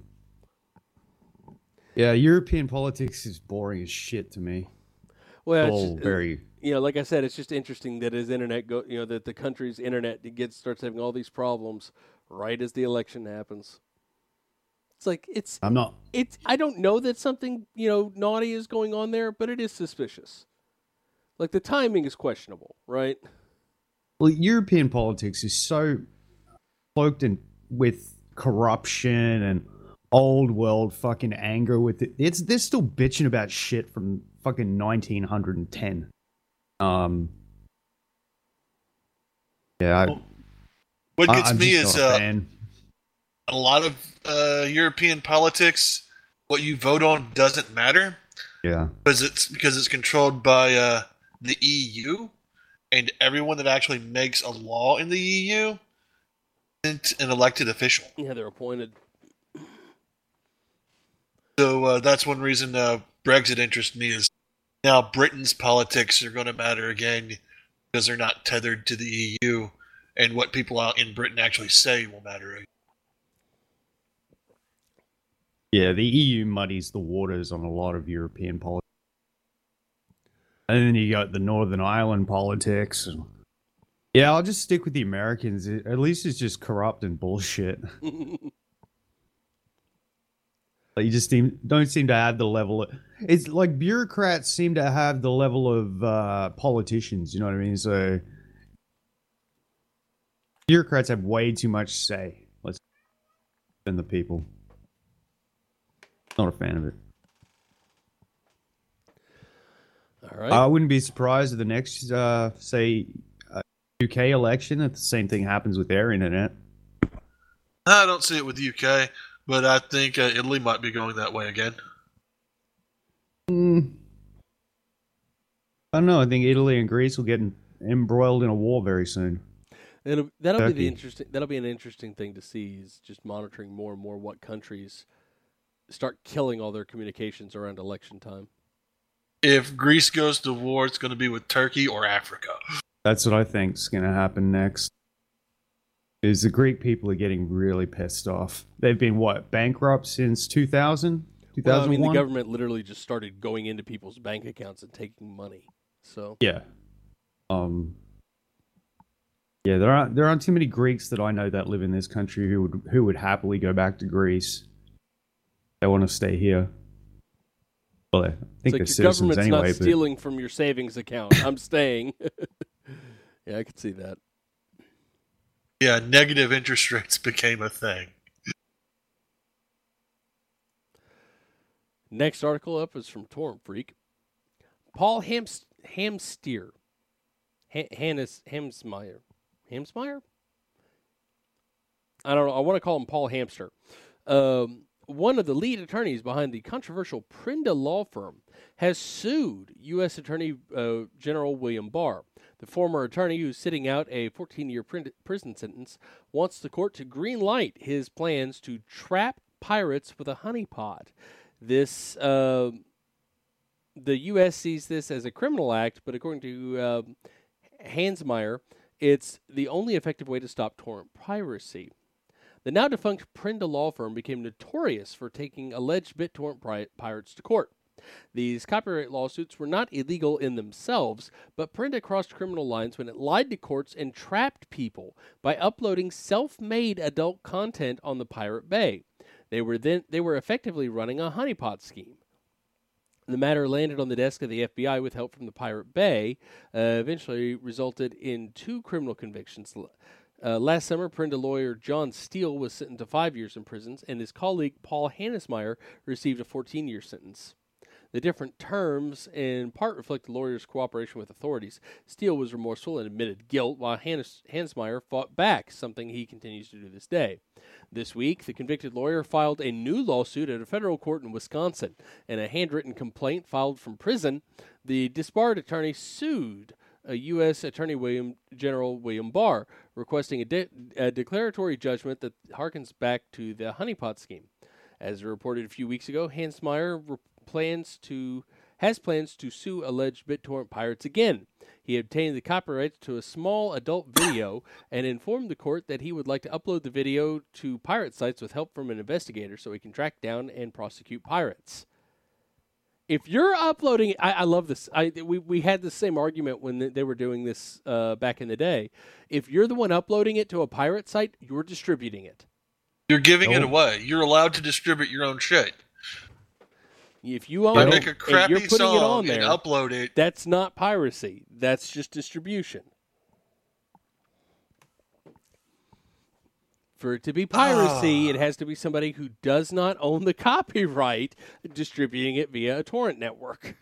Yeah, European politics is boring as shit to me. Well, it's very... like I said, it's just interesting that his internet that the country's internet starts having all these problems right as the election happens. It's like I don't know that something, naughty is going on there, but it is suspicious. Like the timing is questionable, right? Well, European politics is so cloaked in with corruption and old world fucking anger with it. They're still bitching about shit from fucking 1910. What gets me is a lot of European politics. What you vote on doesn't matter. Yeah, because it's controlled by the EU, and everyone that actually makes a law in the EU isn't an elected official. Yeah, they're appointed. So that's one reason Brexit interests me is now Britain's politics are going to matter again because they're not tethered to the EU, and what people out in Britain actually say will matter again. Yeah, the EU muddies the waters on a lot of European politics. And then you got the Northern Ireland politics. Yeah, I'll just stick with the Americans. At least it's just corrupt and bullshit. You just don't seem to have the level. It's like bureaucrats seem to have the level of politicians. You know what I mean? So bureaucrats have way too much say. Than the people. Not a fan of it. All right. I wouldn't be surprised if the next, UK election, that the same thing happens with their internet. I don't see it with the UK, but I think Italy might be going that way again. I don't know. I think Italy and Greece will get embroiled in a war very soon. That'll Turkey. be the interesting. That'll be an interesting thing to see. Is just monitoring more and more what countries start killing all their communications around election time. If Greece goes to war, it's going to be with Turkey or Africa. That's what I think is going to happen next. Is the Greek people are getting really pissed off. They've been, bankrupt since 2000? 2001? Well, I mean, the government literally just started going into people's bank accounts and taking money. So yeah. Yeah, there aren't too many Greeks that I know that live in this country who would happily go back to Greece. They want to stay here. Well, I think they're your citizens government's anyway. not stealing from your savings account. I'm staying. Yeah, I could see that. Yeah, negative interest rates became a thing. Next article up is from Torrent Freak. Paul Hamstier. Hamsmeyer. Hamsmeyer? I don't know. I want to call him Paul Hamster. One of the lead attorneys behind the controversial Prinda law firm has sued U.S. Attorney General William Barr. The former attorney, who's sitting out a 14-year prison sentence, wants the court to green light his plans to trap pirates with a honeypot. This, the U.S. sees this as a criminal act, but according to Hansmeier, it's the only effective way to stop torrent piracy. The now-defunct Prinda law firm became notorious for taking alleged BitTorrent pirates to court. These copyright lawsuits were not illegal in themselves, but Prinda crossed criminal lines when it lied to courts and trapped people by uploading self-made adult content on the Pirate Bay. They were effectively running a honeypot scheme. The matter landed on the desk of the FBI with help from the Pirate Bay, eventually resulted in 2 criminal convictions. Last summer, Prinda lawyer John Steele was sentenced to 5 years in prison, and his colleague Paul Hansmeier received a 14-year sentence. The different terms in part reflect the lawyer's cooperation with authorities. Steele was remorseful and admitted guilt, while Hansmeier fought back, something he continues to do this day. This week, the convicted lawyer filed a new lawsuit at a federal court in Wisconsin. In a handwritten complaint filed from prison, the disbarred attorney sued U.S. Attorney General William Barr, requesting a declaratory judgment that harkens back to the honeypot scheme. As reported a few weeks ago, Hansmeier has plans to sue alleged BitTorrent pirates again. He obtained the copyrights to a small adult video and informed the court that he would like to upload the video to pirate sites with help from an investigator so he can track down and prosecute pirates. If you're uploading, I love this. We had the same argument when they were doing this back in the day. If you're the one uploading it to a pirate site, you're distributing it. You're giving it away. You're allowed to distribute your own shit. If you own You it make a and crappy you're putting song it on there, and upload it. that's not piracy. That's just distribution. For it to be piracy, it has to be somebody who does not own the copyright distributing it via a torrent network.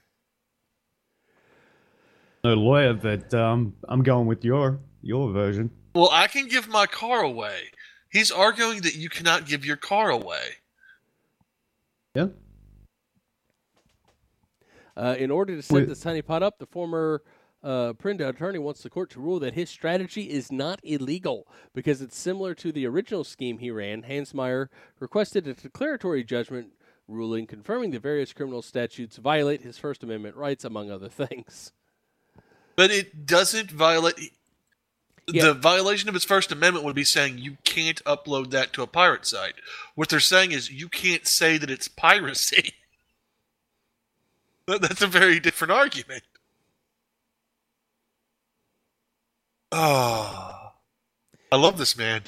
No lawyer, but I'm going with your version. Well, I can give my car away. He's arguing that you cannot give your car away. Yeah. In order to set this honeypot up, the former Prinda attorney wants the court to rule that his strategy is not illegal because it's similar to the original scheme he ran. Hansmeier requested a declaratory judgment ruling confirming the various criminal statutes violate his First Amendment rights, among other things. But it doesn't violate... Yeah. The violation of his First Amendment would be saying you can't upload that to a pirate site. What they're saying is you can't say that it's piracy. That's a very different argument. Oh, I love this man.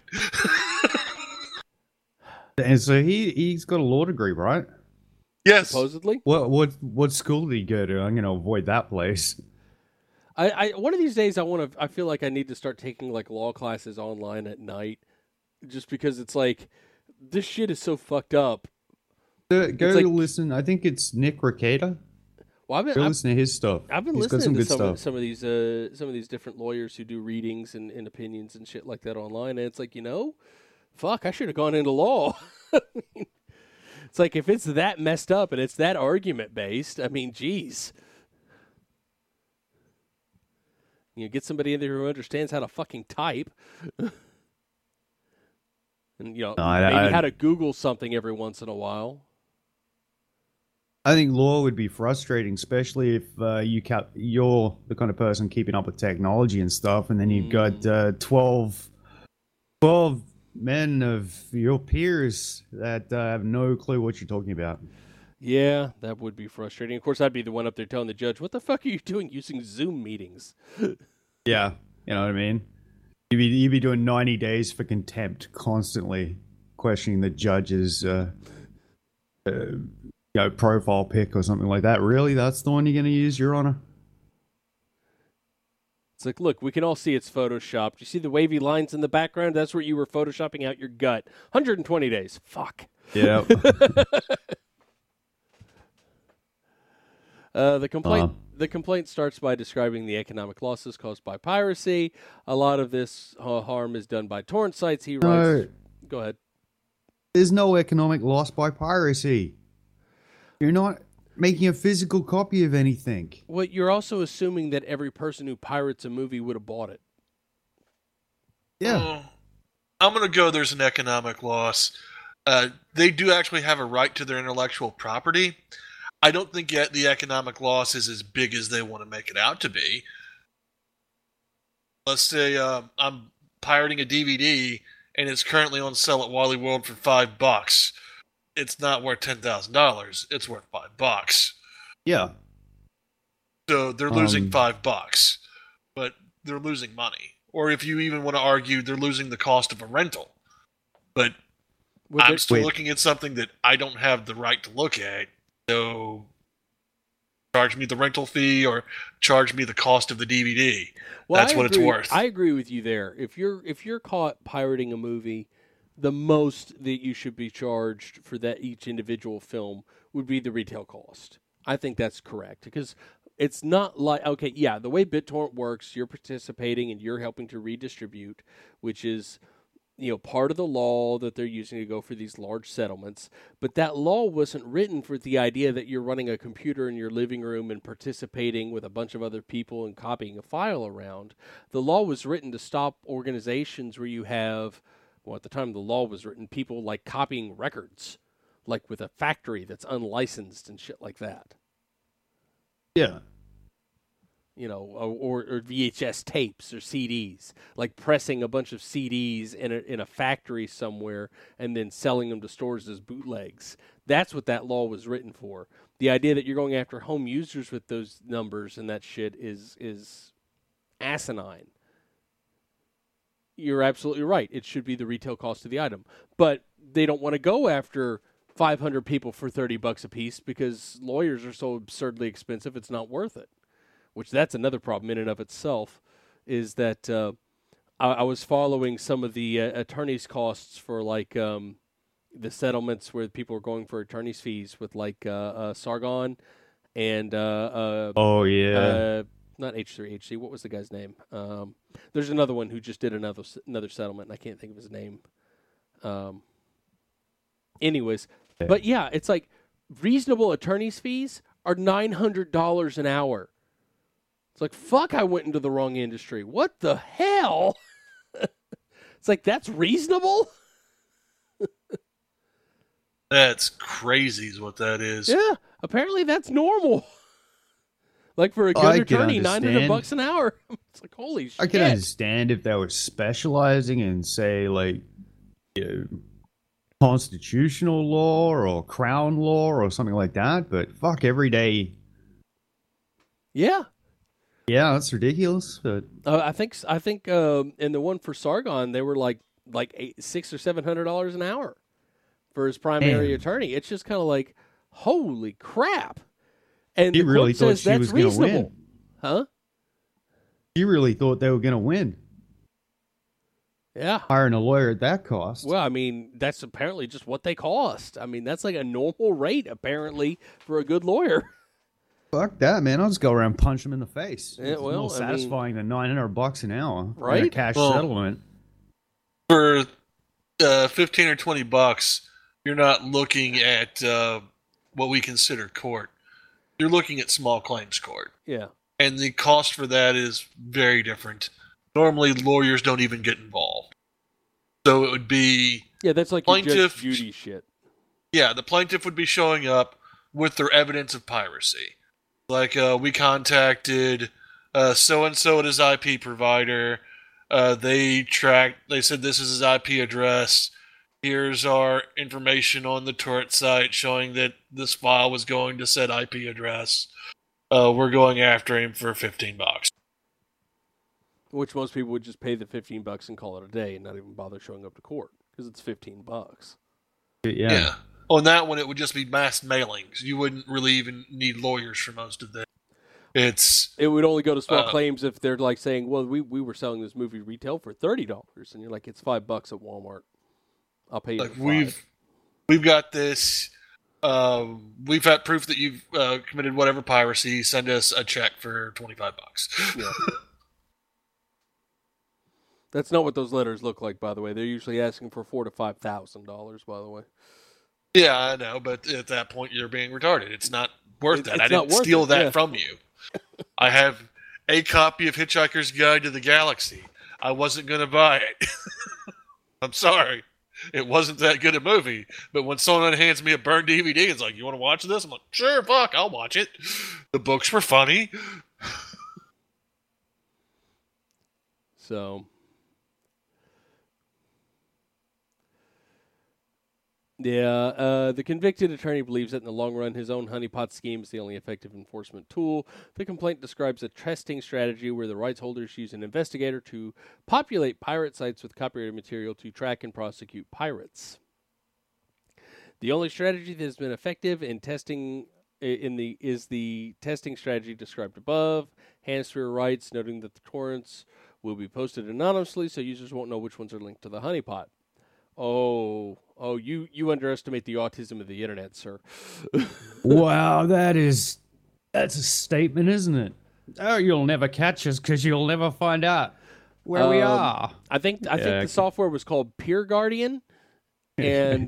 And so he's got a law degree, right? Yes. Supposedly. What school did he go to? I'm going to avoid that place. I one of these days I feel like I need to start taking like law classes online at night, just because it's like this shit is so fucked up. Go listen. I think it's Nick Rekieta. Well, Go listen to his stuff. I've been He's listening got to some of these different lawyers who do readings and opinions and shit like that online, and it's like, fuck, I should have gone into law. It's like, if it's that messed up and it's that argument based, I mean, geez. Get somebody in there who understands how to fucking type. And, maybe how to Google something every once in a while. I think law would be frustrating, especially if you're the kind of person keeping up with technology and stuff, and then you've got 12 men of your peers that have no clue what you're talking about. Yeah, that would be frustrating. Of course, I'd be the one up there telling the judge, what the fuck are you doing using Zoom meetings? Yeah, you know what I mean? You'd be doing 90 days for contempt, constantly questioning the judge's profile pic or something like that. Really? That's the one you're going to use, Your Honor? It's like, look, we can all see it's photoshopped. You see the wavy lines in the background? That's where you were photoshopping out your gut. 120 days. Fuck. Yeah. The complaint starts by describing the economic losses caused by piracy. A lot of this harm is done by torrent sites. He writes. Go ahead. There's no economic loss by piracy. You're not making a physical copy of anything. Well, you're also assuming that every person who pirates a movie would have bought it. Yeah. I'm going to go there's an economic loss. They do actually have a right to their intellectual property. I don't think yet the economic loss is as big as they want to make it out to be. Let's say I'm pirating a DVD and it's currently on sale at Wally World for $5. It's not worth $10,000. It's worth $5. Yeah. So they're losing $5, but they're losing money. Or if you even want to argue, they're losing the cost of a rental. But I'm still looking at something that I don't have the right to look at. So charge me the rental fee or charge me the cost of the DVD. Well, that's what it's worth. I agree with you there. If you're caught pirating a movie, the most that you should be charged for that each individual film would be the retail cost. I think that's correct because it's not like, okay, yeah, the way BitTorrent works, you're participating and you're helping to redistribute, which is, part of the law that they're using to go for these large settlements. But that law wasn't written for the idea that you're running a computer in your living room and participating with a bunch of other people and copying a file around. The law was written to stop organizations where you have, well, at the time the law was written, people like copying records, like with a factory that's unlicensed and shit like that. Yeah. Or VHS tapes or CDs, like pressing a bunch of CDs in a factory somewhere and then selling them to stores as bootlegs. That's what that law was written for. The idea that you're going after home users with those numbers and that shit is asinine. You're absolutely right. It should be the retail cost of the item. But they don't want to go after 500 people for $30 a piece because lawyers are so absurdly expensive it's not worth it. Which that's another problem in and of itself, is that I was following some of the attorney's costs for like the settlements where people are going for attorney's fees with like Sargon and not H3HC. What was the guy's name? There's another one who just did another settlement, and I can't think of his name. Anyways, but yeah, it's like reasonable attorney's fees are $900 an hour. It's like, fuck, I went into the wrong industry. What the hell? It's like, that's reasonable? That's crazy is what that is. Yeah, apparently that's normal. Like for a good attorney, $900 an hour. It's like, holy shit. I can understand if they were specializing in, say, like, constitutional law or crown law or something like that, but fuck, every day. Yeah. Yeah, that's ridiculous. But I think in the one for Sargon, they were like $600 or $700 an hour for his primary attorney. It's just kind of like, holy crap! And he the really court thought says she that's was going to reasonable, win, huh? You really thought they were going to win? Yeah, hiring a lawyer at that cost. Well, I mean, that's apparently just what they cost. I mean, that's like a normal rate apparently for a good lawyer. Fuck that, man! I'll just go around and punch him in the face. Yeah, it's more satisfying than $900 an hour, right? In a cash settlement. For $15 or $20, you're not looking at what we consider court. You're looking at small claims court. Yeah. And the cost for that is very different. Normally, lawyers don't even get involved. So it would be... Yeah, that's like plaintiff, your Judge Judy shit. Yeah, the plaintiff would be showing up with their evidence of piracy. Like, we contacted so-and-so at his IP provider. They said this is his IP address. Here's our information on the torrent site showing that this file was going to said IP address. We're going after him for $15. Which most people would just pay the $15 and call it a day and not even bother showing up to court because it's $15. Yeah. On that one, it would just be mass mailings. You wouldn't really even need lawyers for most of this. It would only go to small claims if they're like saying, well, we were selling this movie retail for $30. And you're like, it's $5 at Walmart. I'll pay you like $5. We've got this. We've had proof that you've committed whatever piracy. Send us a check for $25. Yeah. That's not what those letters look like, by the way. They're usually asking for $4,000 to $5,000, by the way. Yeah, I know, but at that point, you're being retarded. It's not worth that. I didn't worth steal it, that yeah. from you. I have a copy of Hitchhiker's Guide to the Galaxy. I wasn't going to buy it. I'm sorry. It wasn't that good a movie. But when someone hands me a burned DVD, it's like, you want to watch this? I'm like, sure, fuck, I'll watch it. The books were funny. So, yeah, the convicted attorney believes that in the long run, his own honeypot scheme is the only effective enforcement tool. The complaint describes a testing strategy where the rights holders use an investigator to populate pirate sites with copyrighted material to track and prosecute pirates. The only strategy that has been effective in testing is the testing strategy described above. Hanosphere writes, noting that the torrents will be posted anonymously, so users won't know which ones are linked to the honeypot. Oh, you underestimate the autism of the internet, sir. Wow, that's a statement, isn't it? Oh, you'll never catch us because you'll never find out where we are. I think the software was called Peer Guardian, and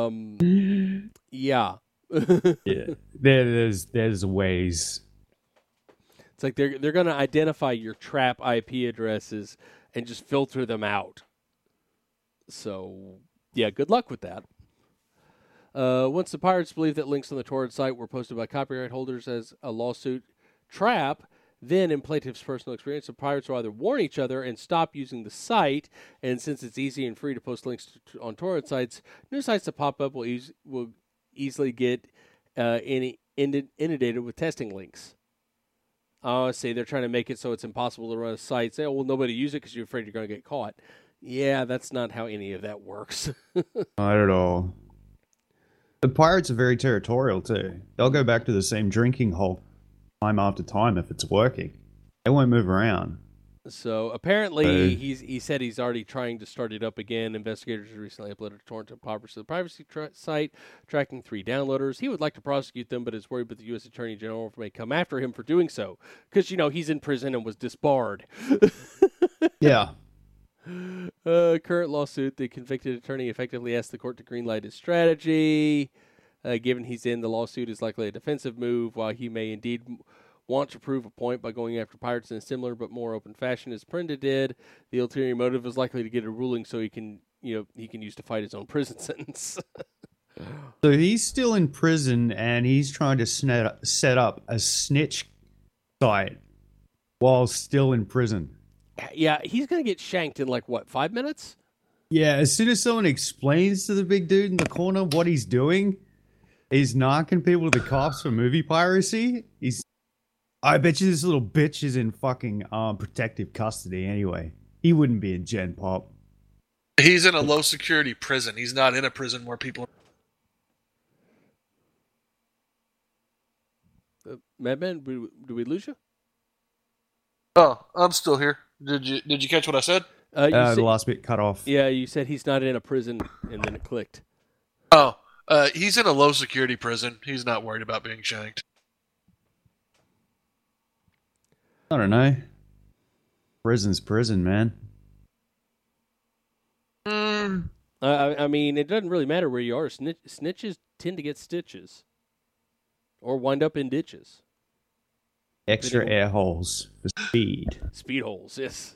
yeah. Yeah, there's ways. It's like they're going to identify your trap IP addresses and just filter them out. So, yeah, good luck with that. Once the pirates believe that links on the torrent site were posted by copyright holders as a lawsuit trap, then in plaintiff's personal experience, the pirates will either warn each other and stop using the site, and since it's easy and free to post links on torrent sites, new sites that pop up will easily get inundated with testing links. Say they're trying to make it so it's impossible to run a site. Say, oh, well, nobody use it because you're afraid you're going to get caught. Yeah, that's not how any of that works. Not at all. The pirates are very territorial too. They'll go back to the same drinking hole time after time if it's working. They won't move around. So apparently, he said he's already trying to start it up again. Investigators recently uploaded a torrent of poppers to the privacy site, tracking 3 downloaders. He would like to prosecute them, but is worried that the U.S. Attorney General may come after him for doing so because he's in prison and was disbarred. Yeah. Current lawsuit, the convicted attorney effectively asked the court to greenlight his strategy. Given he's in, the lawsuit is likely a defensive move, while he may indeed want to prove a point by going after pirates in a similar but more open fashion as Prenda did. The ulterior motive is likely to get a ruling so he can use to fight his own prison sentence. So he's still in prison and he's trying to set up a snitch site while still in prison. Yeah, he's going to get shanked in 5 minutes? Yeah, as soon as someone explains to the big dude in the corner what he's doing, he's knocking people to the cops for movie piracy. I bet you this little bitch is in fucking protective custody anyway. He wouldn't be in Gen Pop. He's in a low security prison. He's not in a prison where people... Madman, do we lose you? Oh, I'm still here. Did you catch what I said? The last bit cut off. Yeah, you said he's not in a prison, and then it clicked. Oh, he's in a low security prison. He's not worried about being shanked. I don't know. Prison's prison, man. I I mean, it doesn't really matter where you are. Snitches tend to get stitches or wind up in ditches. Extra air holes for speed. Speed holes, yes.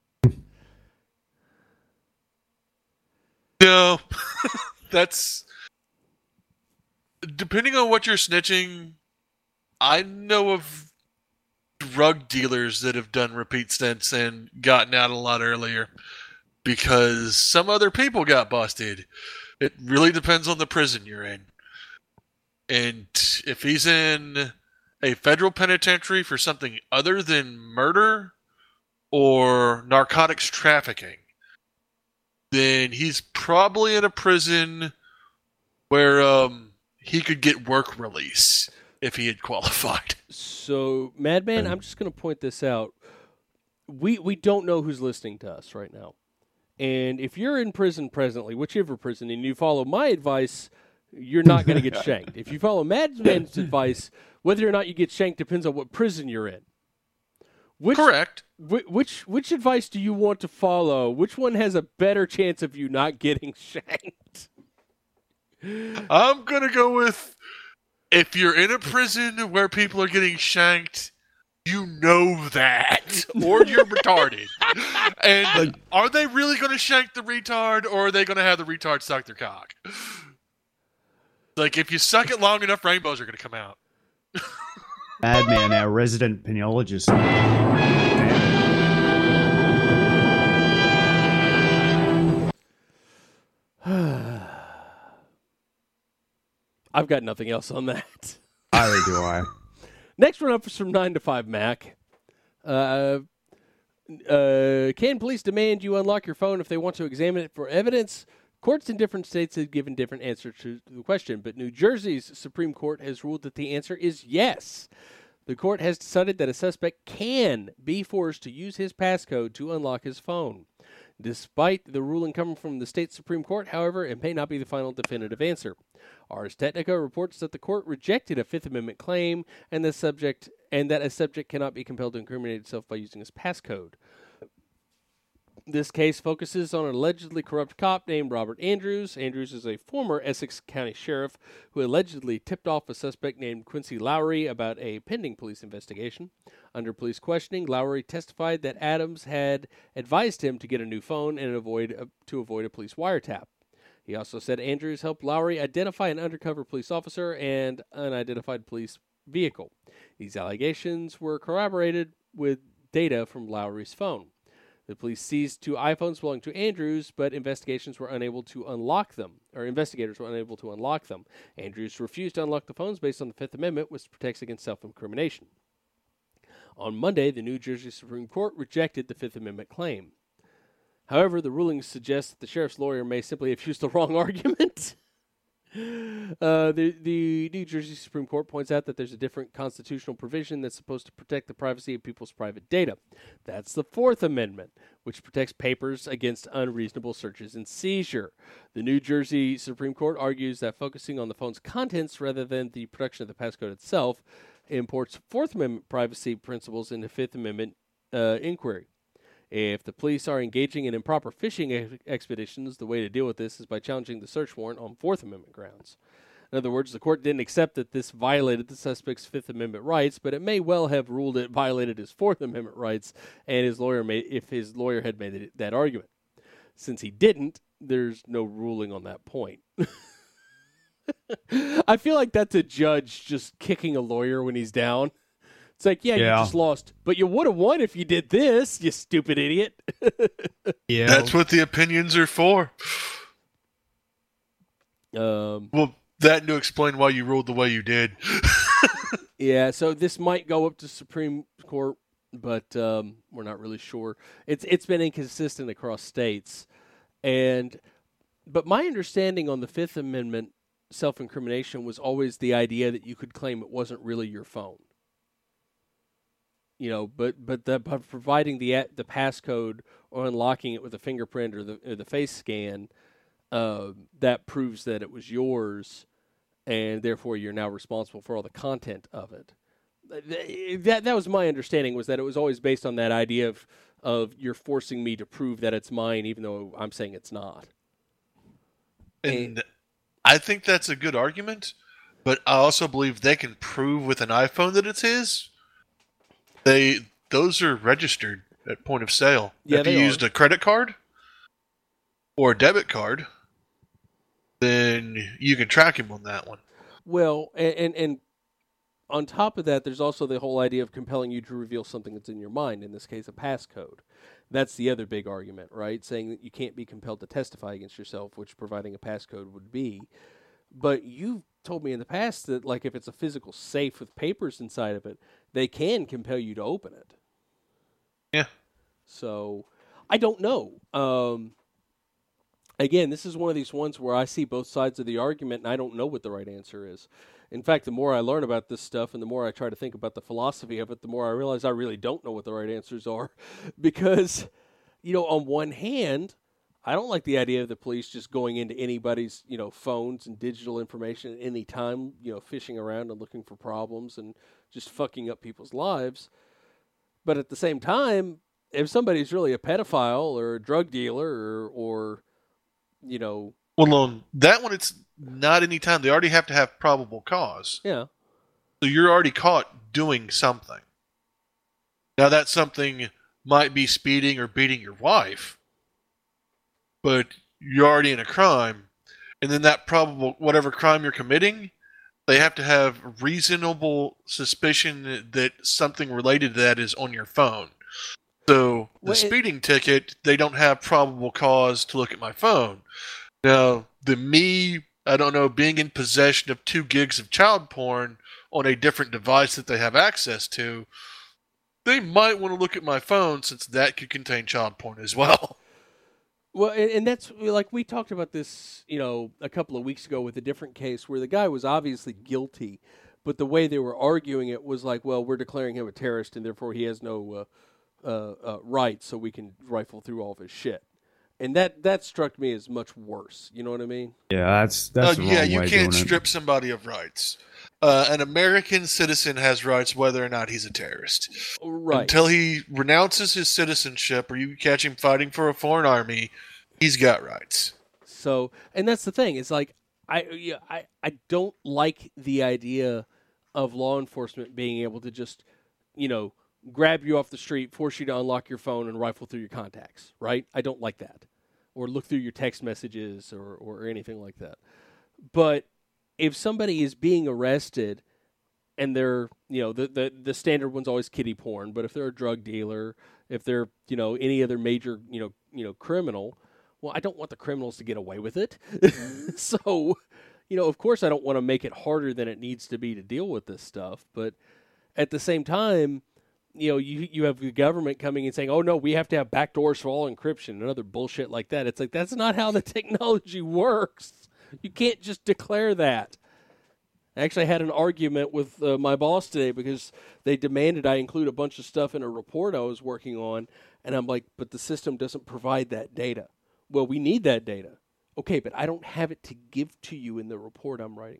No, that's depending on what you're snitching. I know of drug dealers that have done repeat stints and gotten out a lot earlier because some other people got busted. It really depends on the prison you're in. And if he's in a federal penitentiary for something other than murder or narcotics trafficking, then he's probably in a prison where he could get work release if he had qualified. So, Madman, I'm just going to point this out. We don't know who's listening to us right now. And if you're in prison presently, whichever prison, and you follow my advice, you're not going to get shanked. If you follow Madman's advice, whether or not you get shanked depends on what prison you're in. Correct. Which advice do you want to follow? Which one has a better chance of you not getting shanked? I'm going to go with, if you're in a prison where people are getting shanked, you know that, or you're retarded. And are they really going to shank the retard, or are they going to have the retard suck their cock? Like, if you suck it long enough, rainbows are going to come out. Madman, our resident penologist. I've got nothing else on that. Either do I. Next one up is from 9 to 5 Mac. Can police demand you unlock your phone if they want to examine it for evidence? Courts in different states have given different answers to the question, but New Jersey's Supreme Court has ruled that the answer is yes. The court has decided that a suspect can be forced to use his passcode to unlock his phone. Despite the ruling coming from the state Supreme Court, however, it may not be the final definitive answer. Ars Technica reports that the court rejected a Fifth Amendment claim and that a subject cannot be compelled to incriminate itself by using his passcode. This case focuses on an allegedly corrupt cop named Robert Andrews. Andrews is a former Essex County sheriff who allegedly tipped off a suspect named Quincy Lowry about a pending police investigation. Under police questioning, Lowry testified that Adams had advised him to get a new phone and avoid a police wiretap. He also said Andrews helped Lowry identify an undercover police officer and unidentified police vehicle. These allegations were corroborated with data from Lowry's phone. The police seized 2 iPhones belonging to Andrews, but investigators were unable to unlock them. Andrews refused to unlock the phones based on the Fifth Amendment, which protects against self-incrimination. On Monday, the New Jersey Supreme Court rejected the Fifth Amendment claim. However, the ruling suggests that the sheriff's lawyer may simply have used the wrong argument. The New Jersey Supreme Court points out that there's a different constitutional provision that's supposed to protect the privacy of people's private data. That's the Fourth Amendment, which protects papers against unreasonable searches and seizure. The New Jersey Supreme Court argues that focusing on the phone's contents rather than the production of the passcode itself imports Fourth Amendment privacy principles into Fifth Amendment inquiry. If the police are engaging in improper fishing expeditions, the way to deal with this is by challenging the search warrant on Fourth Amendment grounds. In other words, the court didn't accept that this violated the suspect's Fifth Amendment rights, but it may well have ruled it violated his Fourth Amendment rights, and if his lawyer had made that argument. Since he didn't, there's no ruling on that point. I feel like that's a judge just kicking a lawyer when he's down. It's like, yeah, you just lost. But you would have won if you did this, you stupid idiot. Yeah. That's what the opinions are for. Well, that to explain why you ruled the way you did. Yeah, so this might go up to Supreme Court, but we're not really sure. It's been inconsistent across states. But my understanding on the Fifth Amendment self-incrimination was always the idea that you could claim it wasn't really your phone. You know, but by providing the passcode or unlocking it with a fingerprint or the face scan, that proves that it was yours, and therefore you're now responsible for all the content of it. That was my understanding, was that it was always based on that idea of you're forcing me to prove that it's mine, even though I'm saying it's not. And I think that's a good argument, but I also believe they can prove with an iPhone that it's his. Those are registered at point of sale. Yeah, if you used a credit card or a debit card, then you can track him on that one. Well, and on top of that, there's also the whole idea of compelling you to reveal something that's in your mind, in this case, a passcode. That's the other big argument, right? Saying that you can't be compelled to testify against yourself, which providing a passcode would be. But you've told me in the past that, like, if it's a physical safe with papers inside of it, they can compel you to open it. Yeah. So, I don't know. Again, this is one of these ones where I see both sides of the argument, and I don't know what the right answer is. In fact, the more I learn about this stuff and the more I try to think about the philosophy of it, the more I realize I really don't know what the right answers are. Because, on one hand, I don't like the idea of the police just going into anybody's, phones and digital information at any time, fishing around and looking for problems and just fucking up people's lives. But at the same time, if somebody's really a pedophile or a drug dealer or Well, on that one, it's not any time. They already have to have probable cause. Yeah. So you're already caught doing something. Now, that something might be speeding or beating your wife, but you're already in a crime. And then that whatever crime you're committing, they have to have reasonable suspicion that something related to that is on your phone. So the speeding ticket, they don't have probable cause to look at my phone. Now, I don't know, being in possession of 2 gigs of child porn on a different device that they have access to, they might want to look at my phone since that could contain child porn as well. Well, and that's, like, we talked about this, a couple of weeks ago with a different case where the guy was obviously guilty, but the way they were arguing it was like, well, we're declaring him a terrorist and therefore he has no rights, so we can rifle through all of his shit. And that struck me as much worse. You know what I mean? Yeah, that's the wrong way you of can't doing it. strip somebody of rights. An American citizen has rights whether or not he's a terrorist. Right. Until he renounces his citizenship or you catch him fighting for a foreign army, he's got rights. So, and that's the thing. It's like, I don't like the idea of law enforcement being able to just, grab you off the street, force you to unlock your phone, and rifle through your contacts, right? I don't like that. Or look through your text messages or anything like that. But if somebody is being arrested and they're, the standard one's always kiddie porn, but if they're a drug dealer, if they're, any other major, criminal, well, I don't want the criminals to get away with it. So, of course I don't want to make it harder than it needs to be to deal with this stuff. But at the same time, you have the government coming and saying, oh, no, we have to have backdoors for all encryption and other bullshit like that. It's like, that's not how the technology works. You can't just declare that. I actually had an argument with my boss today because they demanded I include a bunch of stuff in a report I was working on. And I'm like, but the system doesn't provide that data. Well, we need that data. Okay, but I don't have it to give to you in the report I'm writing.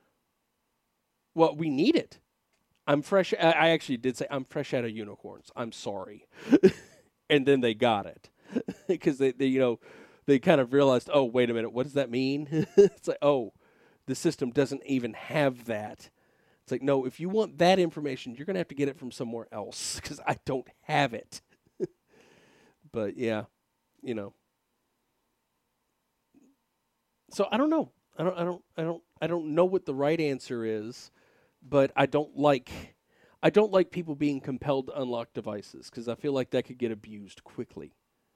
Well, we need it. I'm fresh. I actually did say I'm fresh out of unicorns. I'm sorry. And then they got it because they kind of realized, oh, wait a minute. What does that mean? It's like, oh, the system doesn't even have that. It's like, no, if you want that information, you're going to have to get it from somewhere else because I don't have it. But yeah, So I don't know. I don't know what the right answer is. But I don't like people being compelled to unlock devices because I feel like that could get abused quickly.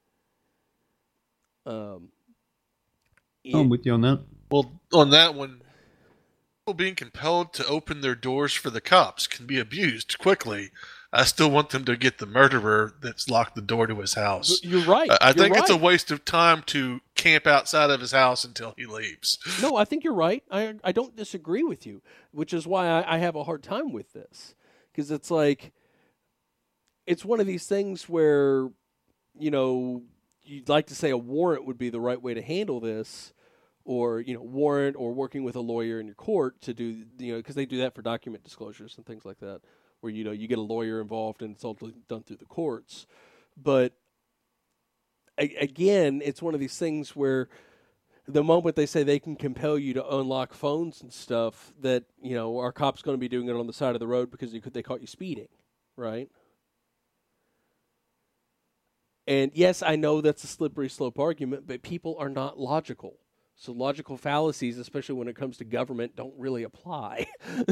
I'm with you on that. Well, on that one, people being compelled to open their doors for the cops can be abused quickly. I still want them to get the murderer that's locked the door to his house. You're right. I think it's a waste of time to camp outside of his house until he leaves. No, I think you're right. I don't disagree with you, which is why I have a hard time with this. Because it's like, it's one of these things where, you'd like to say a warrant would be the right way to handle this, or, warrant or working with a lawyer in your court to do, because they do that for document disclosures and things like that, where, you get a lawyer involved and it's all done through the courts. But again, it's one of these things where the moment they say they can compel you to unlock phones and stuff, that, our cop's going to be doing it on the side of the road because they caught you speeding, right? And yes, I know that's a slippery slope argument, but people are not logical. So logical fallacies, especially when it comes to government, don't really apply.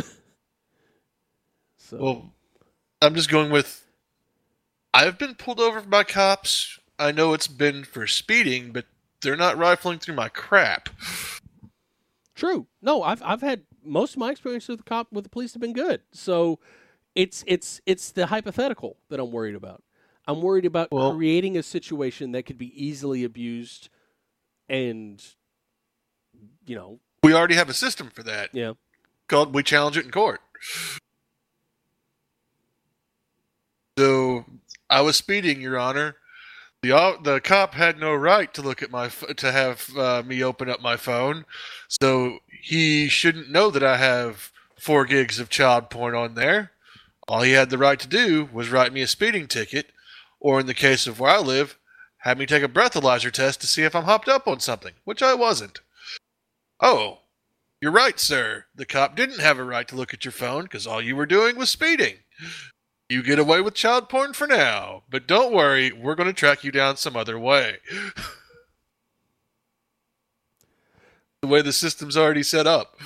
So, Well, I'm just going with, I've been pulled over by cops. I know it's been for speeding, but they're not rifling through my crap. true. No, I've had most of my experience with the police have been good. So it's the hypothetical that I'm worried about. I'm worried about creating a situation that could be easily abused, and we already have a system for that. Yeah. Called we challenge it in court. So I was speeding, Your Honor. The cop had no right to look at to have me open up my phone, so he shouldn't know that I have 4 gigs of child porn on there. All he had the right to do was write me a speeding ticket, or in the case of where I live, have me take a breathalyzer test to see if I'm hopped up on something, which I wasn't. Oh, you're right, sir. The cop didn't have a right to look at your phone because all you were doing was speeding. You get away with child porn for now, but don't worry, we're going to track you down some other way. The way the system's already set up.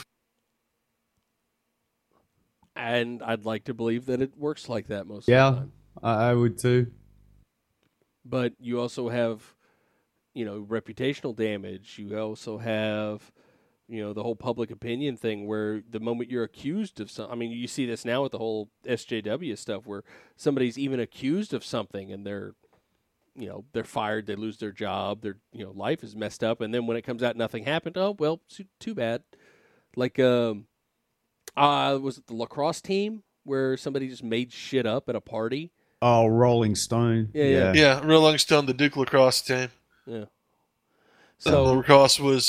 And I'd like to believe that it works like that most of the time. I would too. But you also have, reputational damage. You also have, the whole public opinion thing where the moment you're accused of something, I mean, you see this now with the whole SJW stuff where somebody's even accused of something and they're fired, they lose their job, their, life is messed up. And then when it comes out nothing happened, oh, well, too bad. Like, was it the lacrosse team where somebody just made shit up at a party? Oh, Rolling Stone. Yeah, Rolling Stone, the Duke lacrosse team. Yeah. So lacrosse was,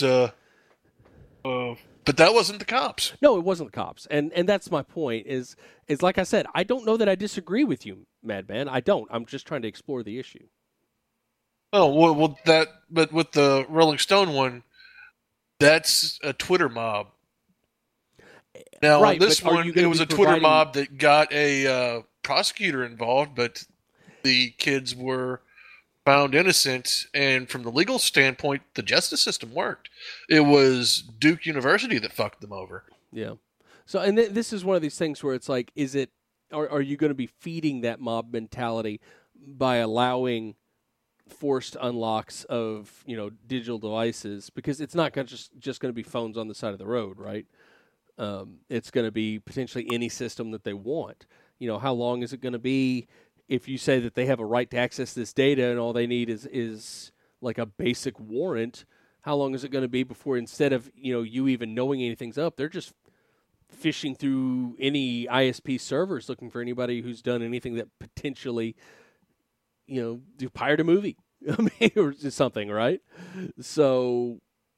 but that wasn't the cops. No, it wasn't the cops, and that's my point. Is like I said, I don't know that I disagree with you, Madman. I don't. I'm just trying to explore the issue. Oh well, but with the Rolling Stone one, that's a Twitter mob. Now right, on this one, it was a Twitter mob that got a prosecutor involved, but the kids were found innocent, and from the legal standpoint, the justice system worked. It was Duke University that fucked them over. Yeah. So, and this is one of these things where it's like, are you going to be feeding that mob mentality by allowing forced unlocks of, digital devices? Because it's not just going to be phones on the side of the road, right? It's going to be potentially any system that they want. How long is it going to be? If you say that they have a right to access this data and all they need is like a basic warrant, how long is it going to be before, instead of, you even knowing anything's up, they're just fishing through any ISP servers looking for anybody who's done anything that potentially, pirate a movie or something, right? So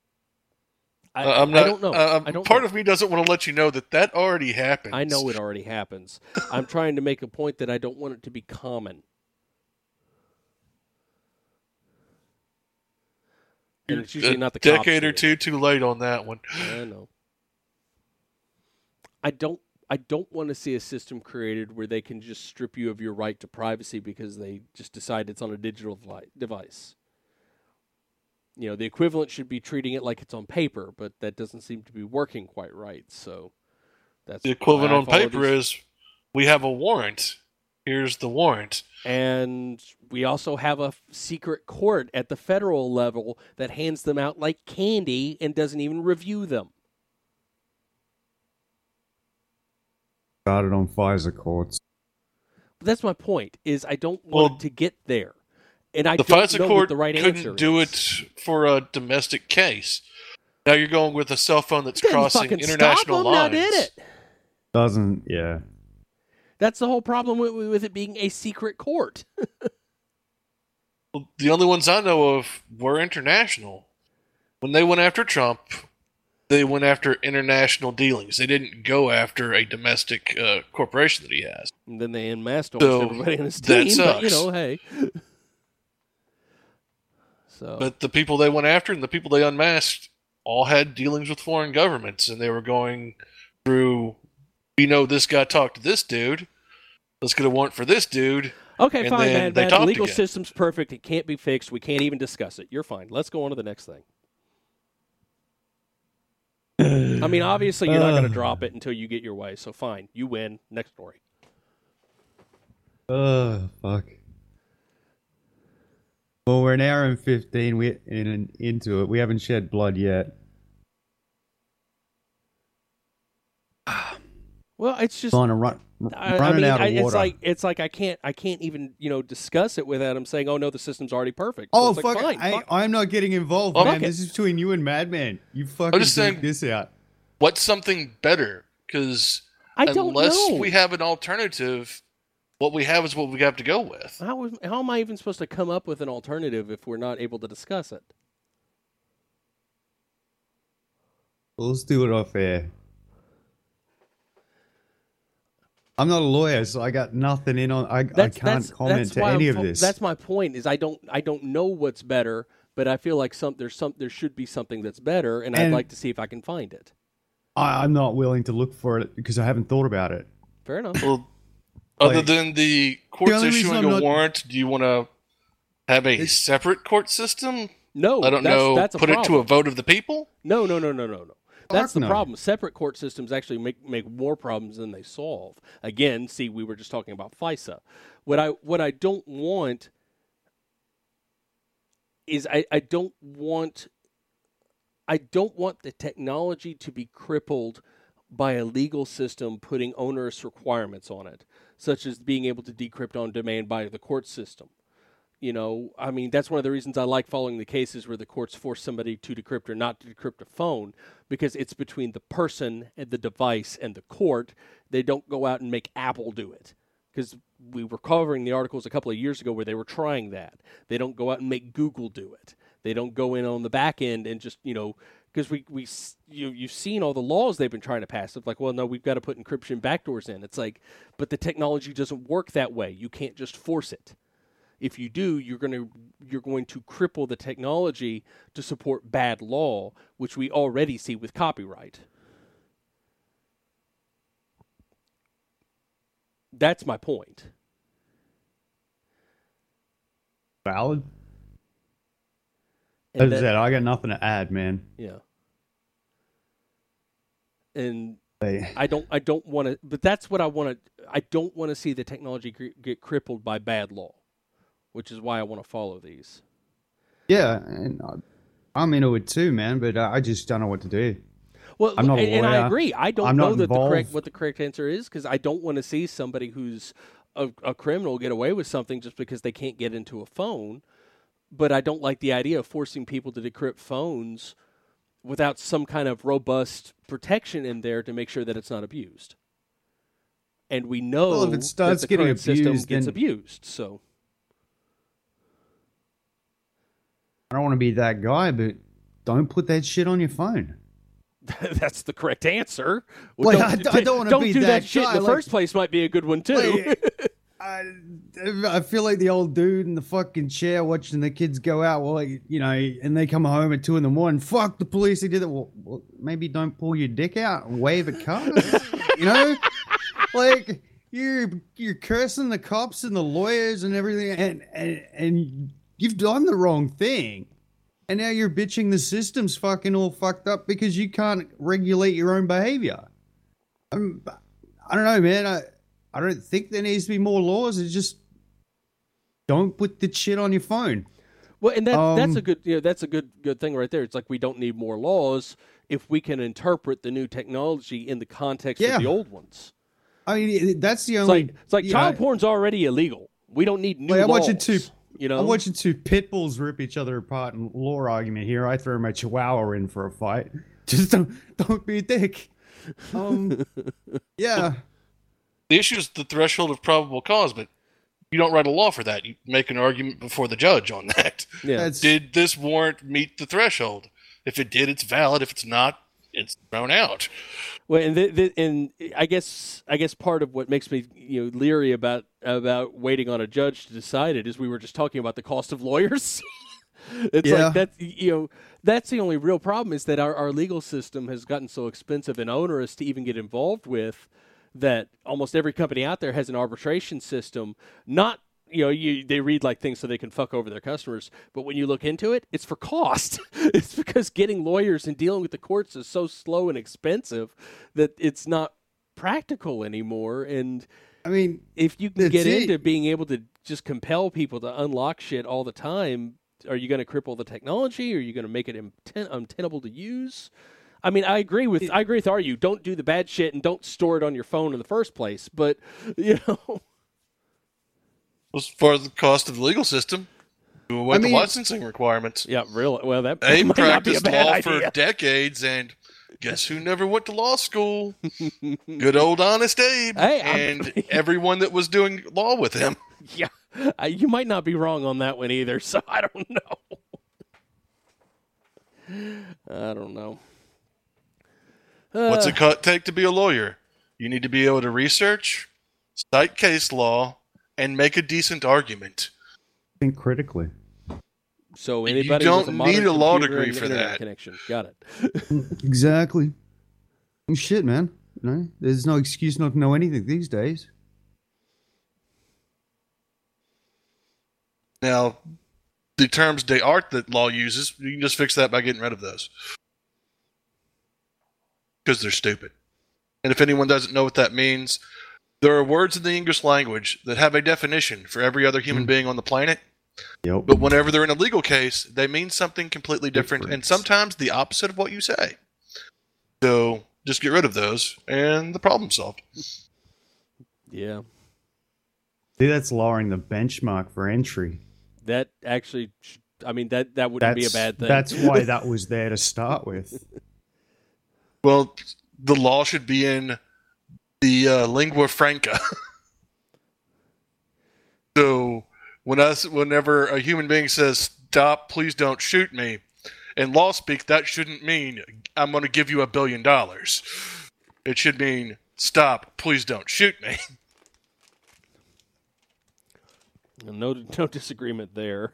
I don't know. Part of me doesn't want to let you know that already happens. I know it already happens. I'm trying to make a point that I don't want it to be common. And it's usually not the cops. Decade or two too late on that one. I know. I don't want to see a system created where they can just strip you of your right to privacy because they just decide it's on a digital device. The equivalent should be treating it like it's on paper, but that doesn't seem to be working quite right. So that's the equivalent on paper is we have a warrant. Here's the warrant. And we also have a secret court at the federal level that hands them out like candy and doesn't even review them. Started on FISA courts. But that's my point, is I don't want it to get there. And I the don't FISA know court what the right couldn't do it for a domestic case. Now you're going with a cell phone that's crossing international lines. Now, did it? Doesn't, yeah. That's the whole problem with it being a secret court. Well, the only ones I know of were international. When they went after Trump, they went after international dealings. They didn't go after a domestic corporation that he has. And then they unmasked almost everybody on his team. That sucks. But, hey. So, But the people they went after and the people they unmasked all had dealings with foreign governments, and they were going through, we know this guy talked to this dude, let's get a warrant for this dude. okay, and fine, then man. they The talked legal again. system's perfect. It can't be fixed. We can't even discuss it. You're fine. Let's go on to the next thing. I mean, obviously, you're not going to drop it until you get your way. So fine, you win. Next story. Fuck. Well, we're an hour and 15 into it. We haven't shed blood yet. Well, it's just Trying to running out of water. it's like I can't even discuss it without him saying, "Oh no, the system's already perfect." Oh, So it's like, fuck! fine, fuck. I'm not getting involved, Oh, man. fuck it. This is between you and Madman. You fucking just think saying- this out. What's something better? Because I don't unless know. we have an alternative, what we have is what we have to go with. How am I even supposed to come up with an alternative if we're not able to discuss it? Well, let's do it off air. I'm not a lawyer, so I got nothing in on. I can't comment to why any I'm of this. That's my point. Is I don't know what's better, but I feel like there should be something that's better, and I'd And- like to see if I can find it. I'm not willing to look for it because I haven't thought about it. Fair enough. Well, other Like, than the courts only reason issuing I'm a not- warrant, do you want to have a separate court system? No, I don't know. That's a Put it to a problem. vote of the people? No. That's the no. problem. Separate court systems actually make more problems than they solve. Again, see, we were just talking about FISA. What I don't want is I don't want the technology to be crippled by a legal system putting onerous requirements on it, such as being able to decrypt on demand by the court system. I mean, that's one of the reasons I like following the cases where the courts force somebody to decrypt or not to decrypt a phone, because it's between the person and the device and the court. They don't go out and make Apple do it, because we were covering the articles a couple of years ago where they were trying that. They don't go out and make Google do it. They don't go in on the back end and just, because you've seen all the laws they've been trying to pass. It's like, well, no, we've got to put encryption backdoors in. It's like, but the technology doesn't work that way. You can't just force it. If you do, you're going to cripple the technology to support bad law, which we already see with copyright. That's my point. Valid. And As I said, I got nothing to add, man. yeah. And Hey. I don't want to, but that's what I want to. I don't want to see the technology get crippled by bad law, which is why I want to follow these. Yeah, and I'm into it too, man. But I just don't know what to do. Well, I'm not a and I lawyer. agree. I don't I'm know not that involved. what the correct answer is, because I don't want to see somebody who's a criminal get away with something just because they can't get into a phone. But I don't like the idea of forcing people to decrypt phones without some kind of robust protection in there to make sure that it's not abused. And we know Well, if it starts that the getting current system abused, gets then- abused. So I don't want to be that guy, but don't put that shit on your phone. that's the correct answer. Like, I don't wanna be do that shit guy, in the like- first place. Might be a good one too. Like, I feel like the old dude in the fucking chair watching the kids go out, well, like, and they come home at 2 a.m. Fuck the police, they did it. Well, maybe don't pull your dick out and wave at cars. Like you're cursing the cops and the lawyers and everything, and you've done the wrong thing, and now you're bitching the system's fucking all fucked up because you can't regulate your own behavior. I don't know, man. I don't think there needs to be more laws. It's just don't put the shit on your phone. Well, and that's a good that's a good thing right there. It's like we don't need more laws if we can interpret the new technology in the context of Yeah. the old ones. I mean, that's the It's only. like child porn's already illegal. We don't need new Wait, I'm laws. watching two. You know, I'm watching two pit bulls rip each other apart in law argument here. I throw my chihuahua in for a fight. Just don't be a dick. Yeah. The issue is the threshold of probable cause, but you don't write a law for that. You make an argument before the judge on that. yeah. That's Did this warrant meet the threshold? If it did, it's valid. If it's not, it's thrown out. Well, and I guess part of what makes me leery about waiting on a judge to decide it is we were just talking about the cost of lawyers. It's Yeah. like that's the only real problem is that our legal system has gotten so expensive and onerous to even get involved with that almost every company out there has an arbitration system. Not they read like things so they can fuck over their customers, but when you look into it, it's for cost. It's because getting lawyers and dealing with the courts is so slow and expensive that it's not practical anymore. And I mean, if you can that's get it. into being able to just compel people to unlock shit all the time, are you going to cripple the technology? Are you going to make it untenable to use? I mean, I agree with RU. Don't do the bad shit and don't store it on your phone in the first place. But As far as the cost of the legal system, with the licensing requirements. Yeah, really. Well, that They might not be a practiced bad law idea. for decades, and guess who never went to law school? Good old Honest Abe, Hey, and everyone that was doing law with him. Yeah, you might not be wrong on that one either. So I don't know. What's it take to be a lawyer? You need to be able to research, cite case law, and make a decent argument. think critically. So anybody You with a don't modern need a law computer degree and for internet that. connection. Got it. Exactly. Shit, man. There's no excuse not to know anything these days. Now, the terms de art that law uses, you can just fix that by getting rid of those. Because they're stupid. And if anyone doesn't know what that means, there are words in the English language that have a definition for every other human being on the planet. Yep. But whenever they're in a legal case, they mean something completely different and sometimes the opposite of what you say. So just get rid of those and the problem's solved. Yeah, See, that's lowering the benchmark for entry. that actually. I mean that wouldn't be a bad thing. That's why that was there to start with. Well, the law should be in the lingua franca. So whenever a human being says, "Stop, please don't shoot me," in law speak, that shouldn't mean I'm going to give you $1 billion. It should mean, "Stop, please don't shoot me." No disagreement there.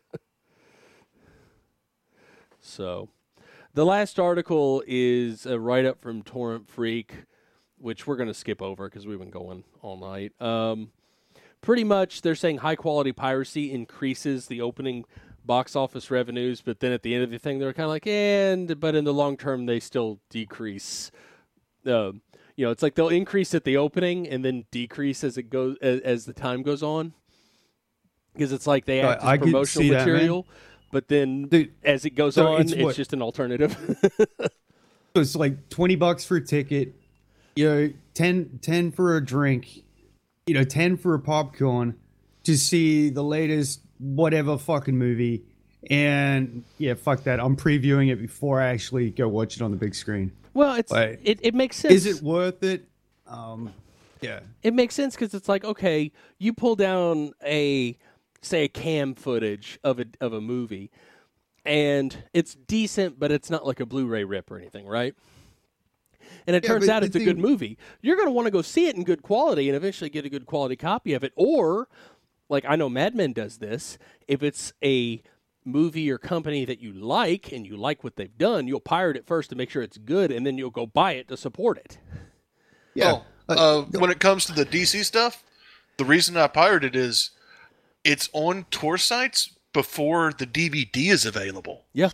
So, the last article is a write-up from Torrent Freak, which we're going to skip over because we've been going all night. Pretty much, they're saying high-quality piracy increases the opening box office revenues, but then at the end of the thing, they're kind of like, but in the long term, they still decrease. It's like they'll increase at the opening and then decrease as it goes as the time goes on. Because it's like they act I as could promotional see that, material, but then Dude, as it goes so on, it's it's what- just an alternative. So it's like $20 for a ticket, 10 for a drink, 10 for a popcorn to see the latest whatever fucking movie. And yeah, fuck that. I'm previewing it before I actually go watch it on the big screen. Well, Like, it makes sense. Is it worth it? Yeah. It makes sense because it's like, okay, you pull down a cam footage of a movie, and it's decent, but it's not like a Blu-ray rip or anything, right? And it turns but out the it's a good movie. You're going to want to go see it in good quality and eventually get a good quality copy of it. Or, like I know Mad Men does this, if it's a movie or company that you like and you like what they've done, you'll pirate it first to make sure it's good, and then you'll go buy it to support it. Yeah. When it comes to the DC stuff, the reason I pirated is it's on tour sites before the DVD is available. Yeah.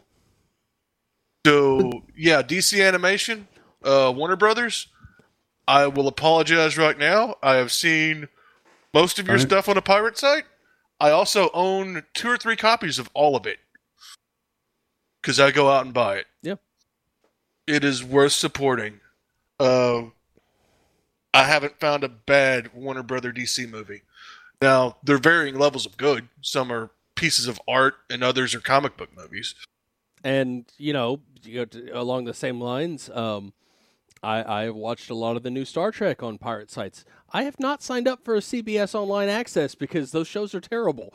So, yeah, DC Animation, Warner Brothers, I will apologize right now. I have seen most of your Right. stuff on a pirate site. I also own 2 or 3 copies of all of it because I go out and buy it. Yeah. It is worth supporting. I haven't found a bad Warner Brother DC movie. Now, they're varying levels of good. Some are pieces of art, and others are comic book movies. And, along the same lines, I have watched a lot of the new Star Trek on pirate sites. I have not signed up for a CBS Online Access because those shows are terrible.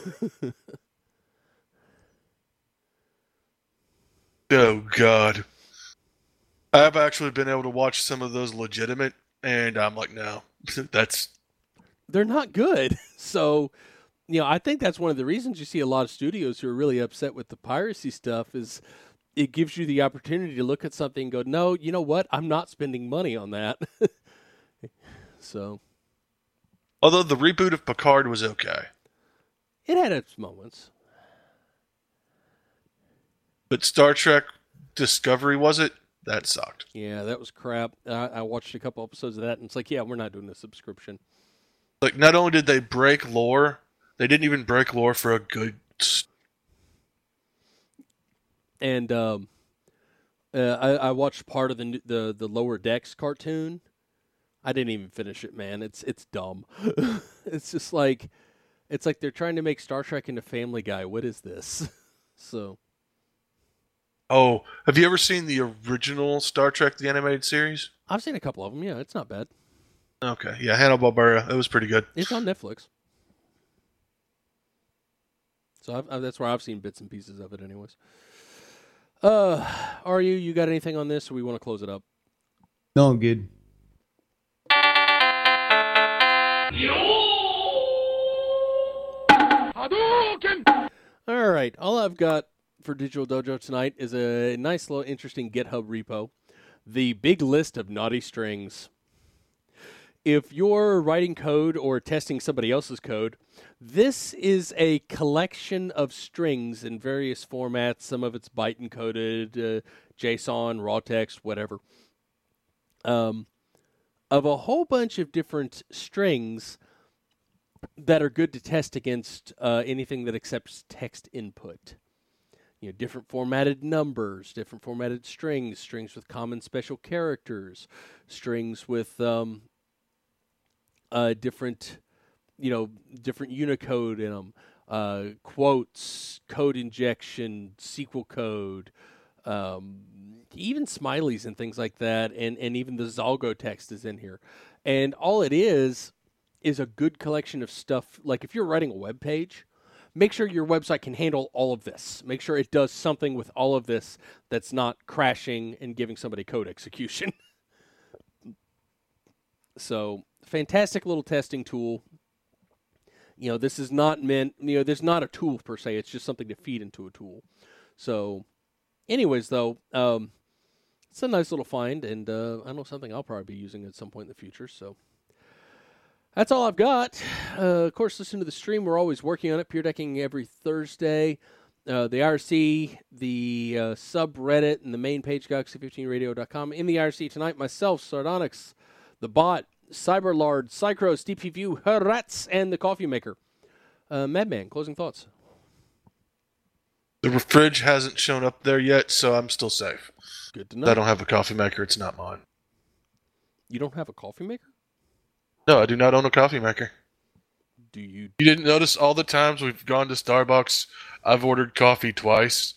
Oh, God. I've actually been able to watch some of those legitimate, and I'm like, no, that's... They're not good. So I think that's one of the reasons you see a lot of studios who are really upset with the piracy stuff is it gives you the opportunity to look at something and go, no, you know what? I'm not spending money on that. So, Although the reboot of Picard was okay. it had its moments. But Star Trek Discovery, was it? That sucked. Yeah, that was crap. I watched a couple episodes of that, and it's like, yeah, we're not doing a subscription. Like, not only did they break lore, they didn't even break lore for a good... And I watched part of the Lower Decks cartoon. I didn't even finish it, man. It's dumb. It's just like they're trying to make Star Trek into Family Guy. What is this? So, Oh, have you ever seen the original Star Trek, the animated series? I've seen a couple of them. Yeah, it's not bad. Okay, yeah, Hanna-Barbera. It was pretty good. It's on Netflix. So that's where I've seen bits and pieces of it anyways. Are you got anything on this, or we want to close it up? No, I'm good. All right. All I've got for Digital Dojo tonight is a nice little interesting GitHub repo. The big list of naughty strings. If you're writing code or testing somebody else's code, this is a collection of strings in various formats. Some of it's byte encoded, JSON, raw text, whatever. Of a whole bunch of different strings that are good to test against anything that accepts text input. Different formatted numbers, different formatted strings, strings with common special characters, strings with different Unicode in them, quotes, code injection, SQL code, even smileys and things like that, and even the Zalgo text is in here. And all it is a good collection of stuff. Like if you're writing a web page, make sure your website can handle all of this. Make sure it does something with all of this that's not crashing and giving somebody code execution. So, fantastic little testing tool. This is not meant, there's not a tool per se. It's just something to feed into a tool. So, anyways, though, it's a nice little find, and I know something I'll probably be using at some point in the future. So, that's all I've got. Of course, listen to the stream. We're always working on it. Pure Decking every Thursday. The IRC, the subreddit, and the main page, Galaxy15radio.com. In the IRC tonight, myself, Sardonyx, the Bot, Cyberlord, Cycros, DPView, Herats, and the Coffee Maker. Madman, closing thoughts. The fridge hasn't shown up there yet, so I'm still safe. Good to know. I don't have a coffee maker. It's not mine. You don't have a coffee maker? No, I do not own a coffee maker. Do you? You didn't notice all the times we've gone to Starbucks, I've ordered coffee twice.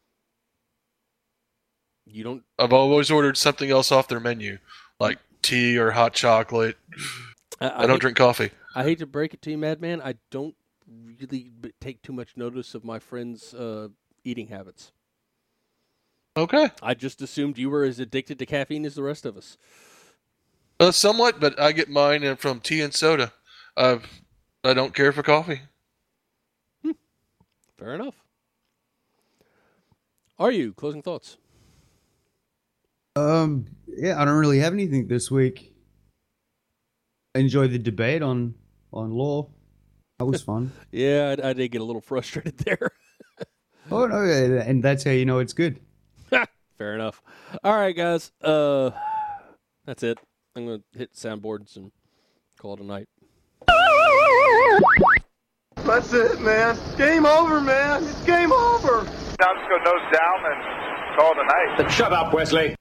You don't? I've always ordered something else off their menu, like tea or hot chocolate. I don't drink coffee. I hate to break it to you, Madman. I don't really take too much notice of my friends' eating habits. Okay. I just assumed you were as addicted to caffeine as the rest of us. Somewhat, but I get mine from tea and soda. I don't care for coffee. Fair enough. Are you? Closing thoughts? Yeah, I don't really have anything this week. I enjoyed the debate on law. That was fun. Yeah, I did get a little frustrated there. Oh, no, and that's how you know it's good. Fair enough. All right, guys. That's it. I'm going to hit soundboards and call it a night. That's it, man. Game over, man. It's game over. Now I'm just going to nose down and call it a night. Shut up, Wesley.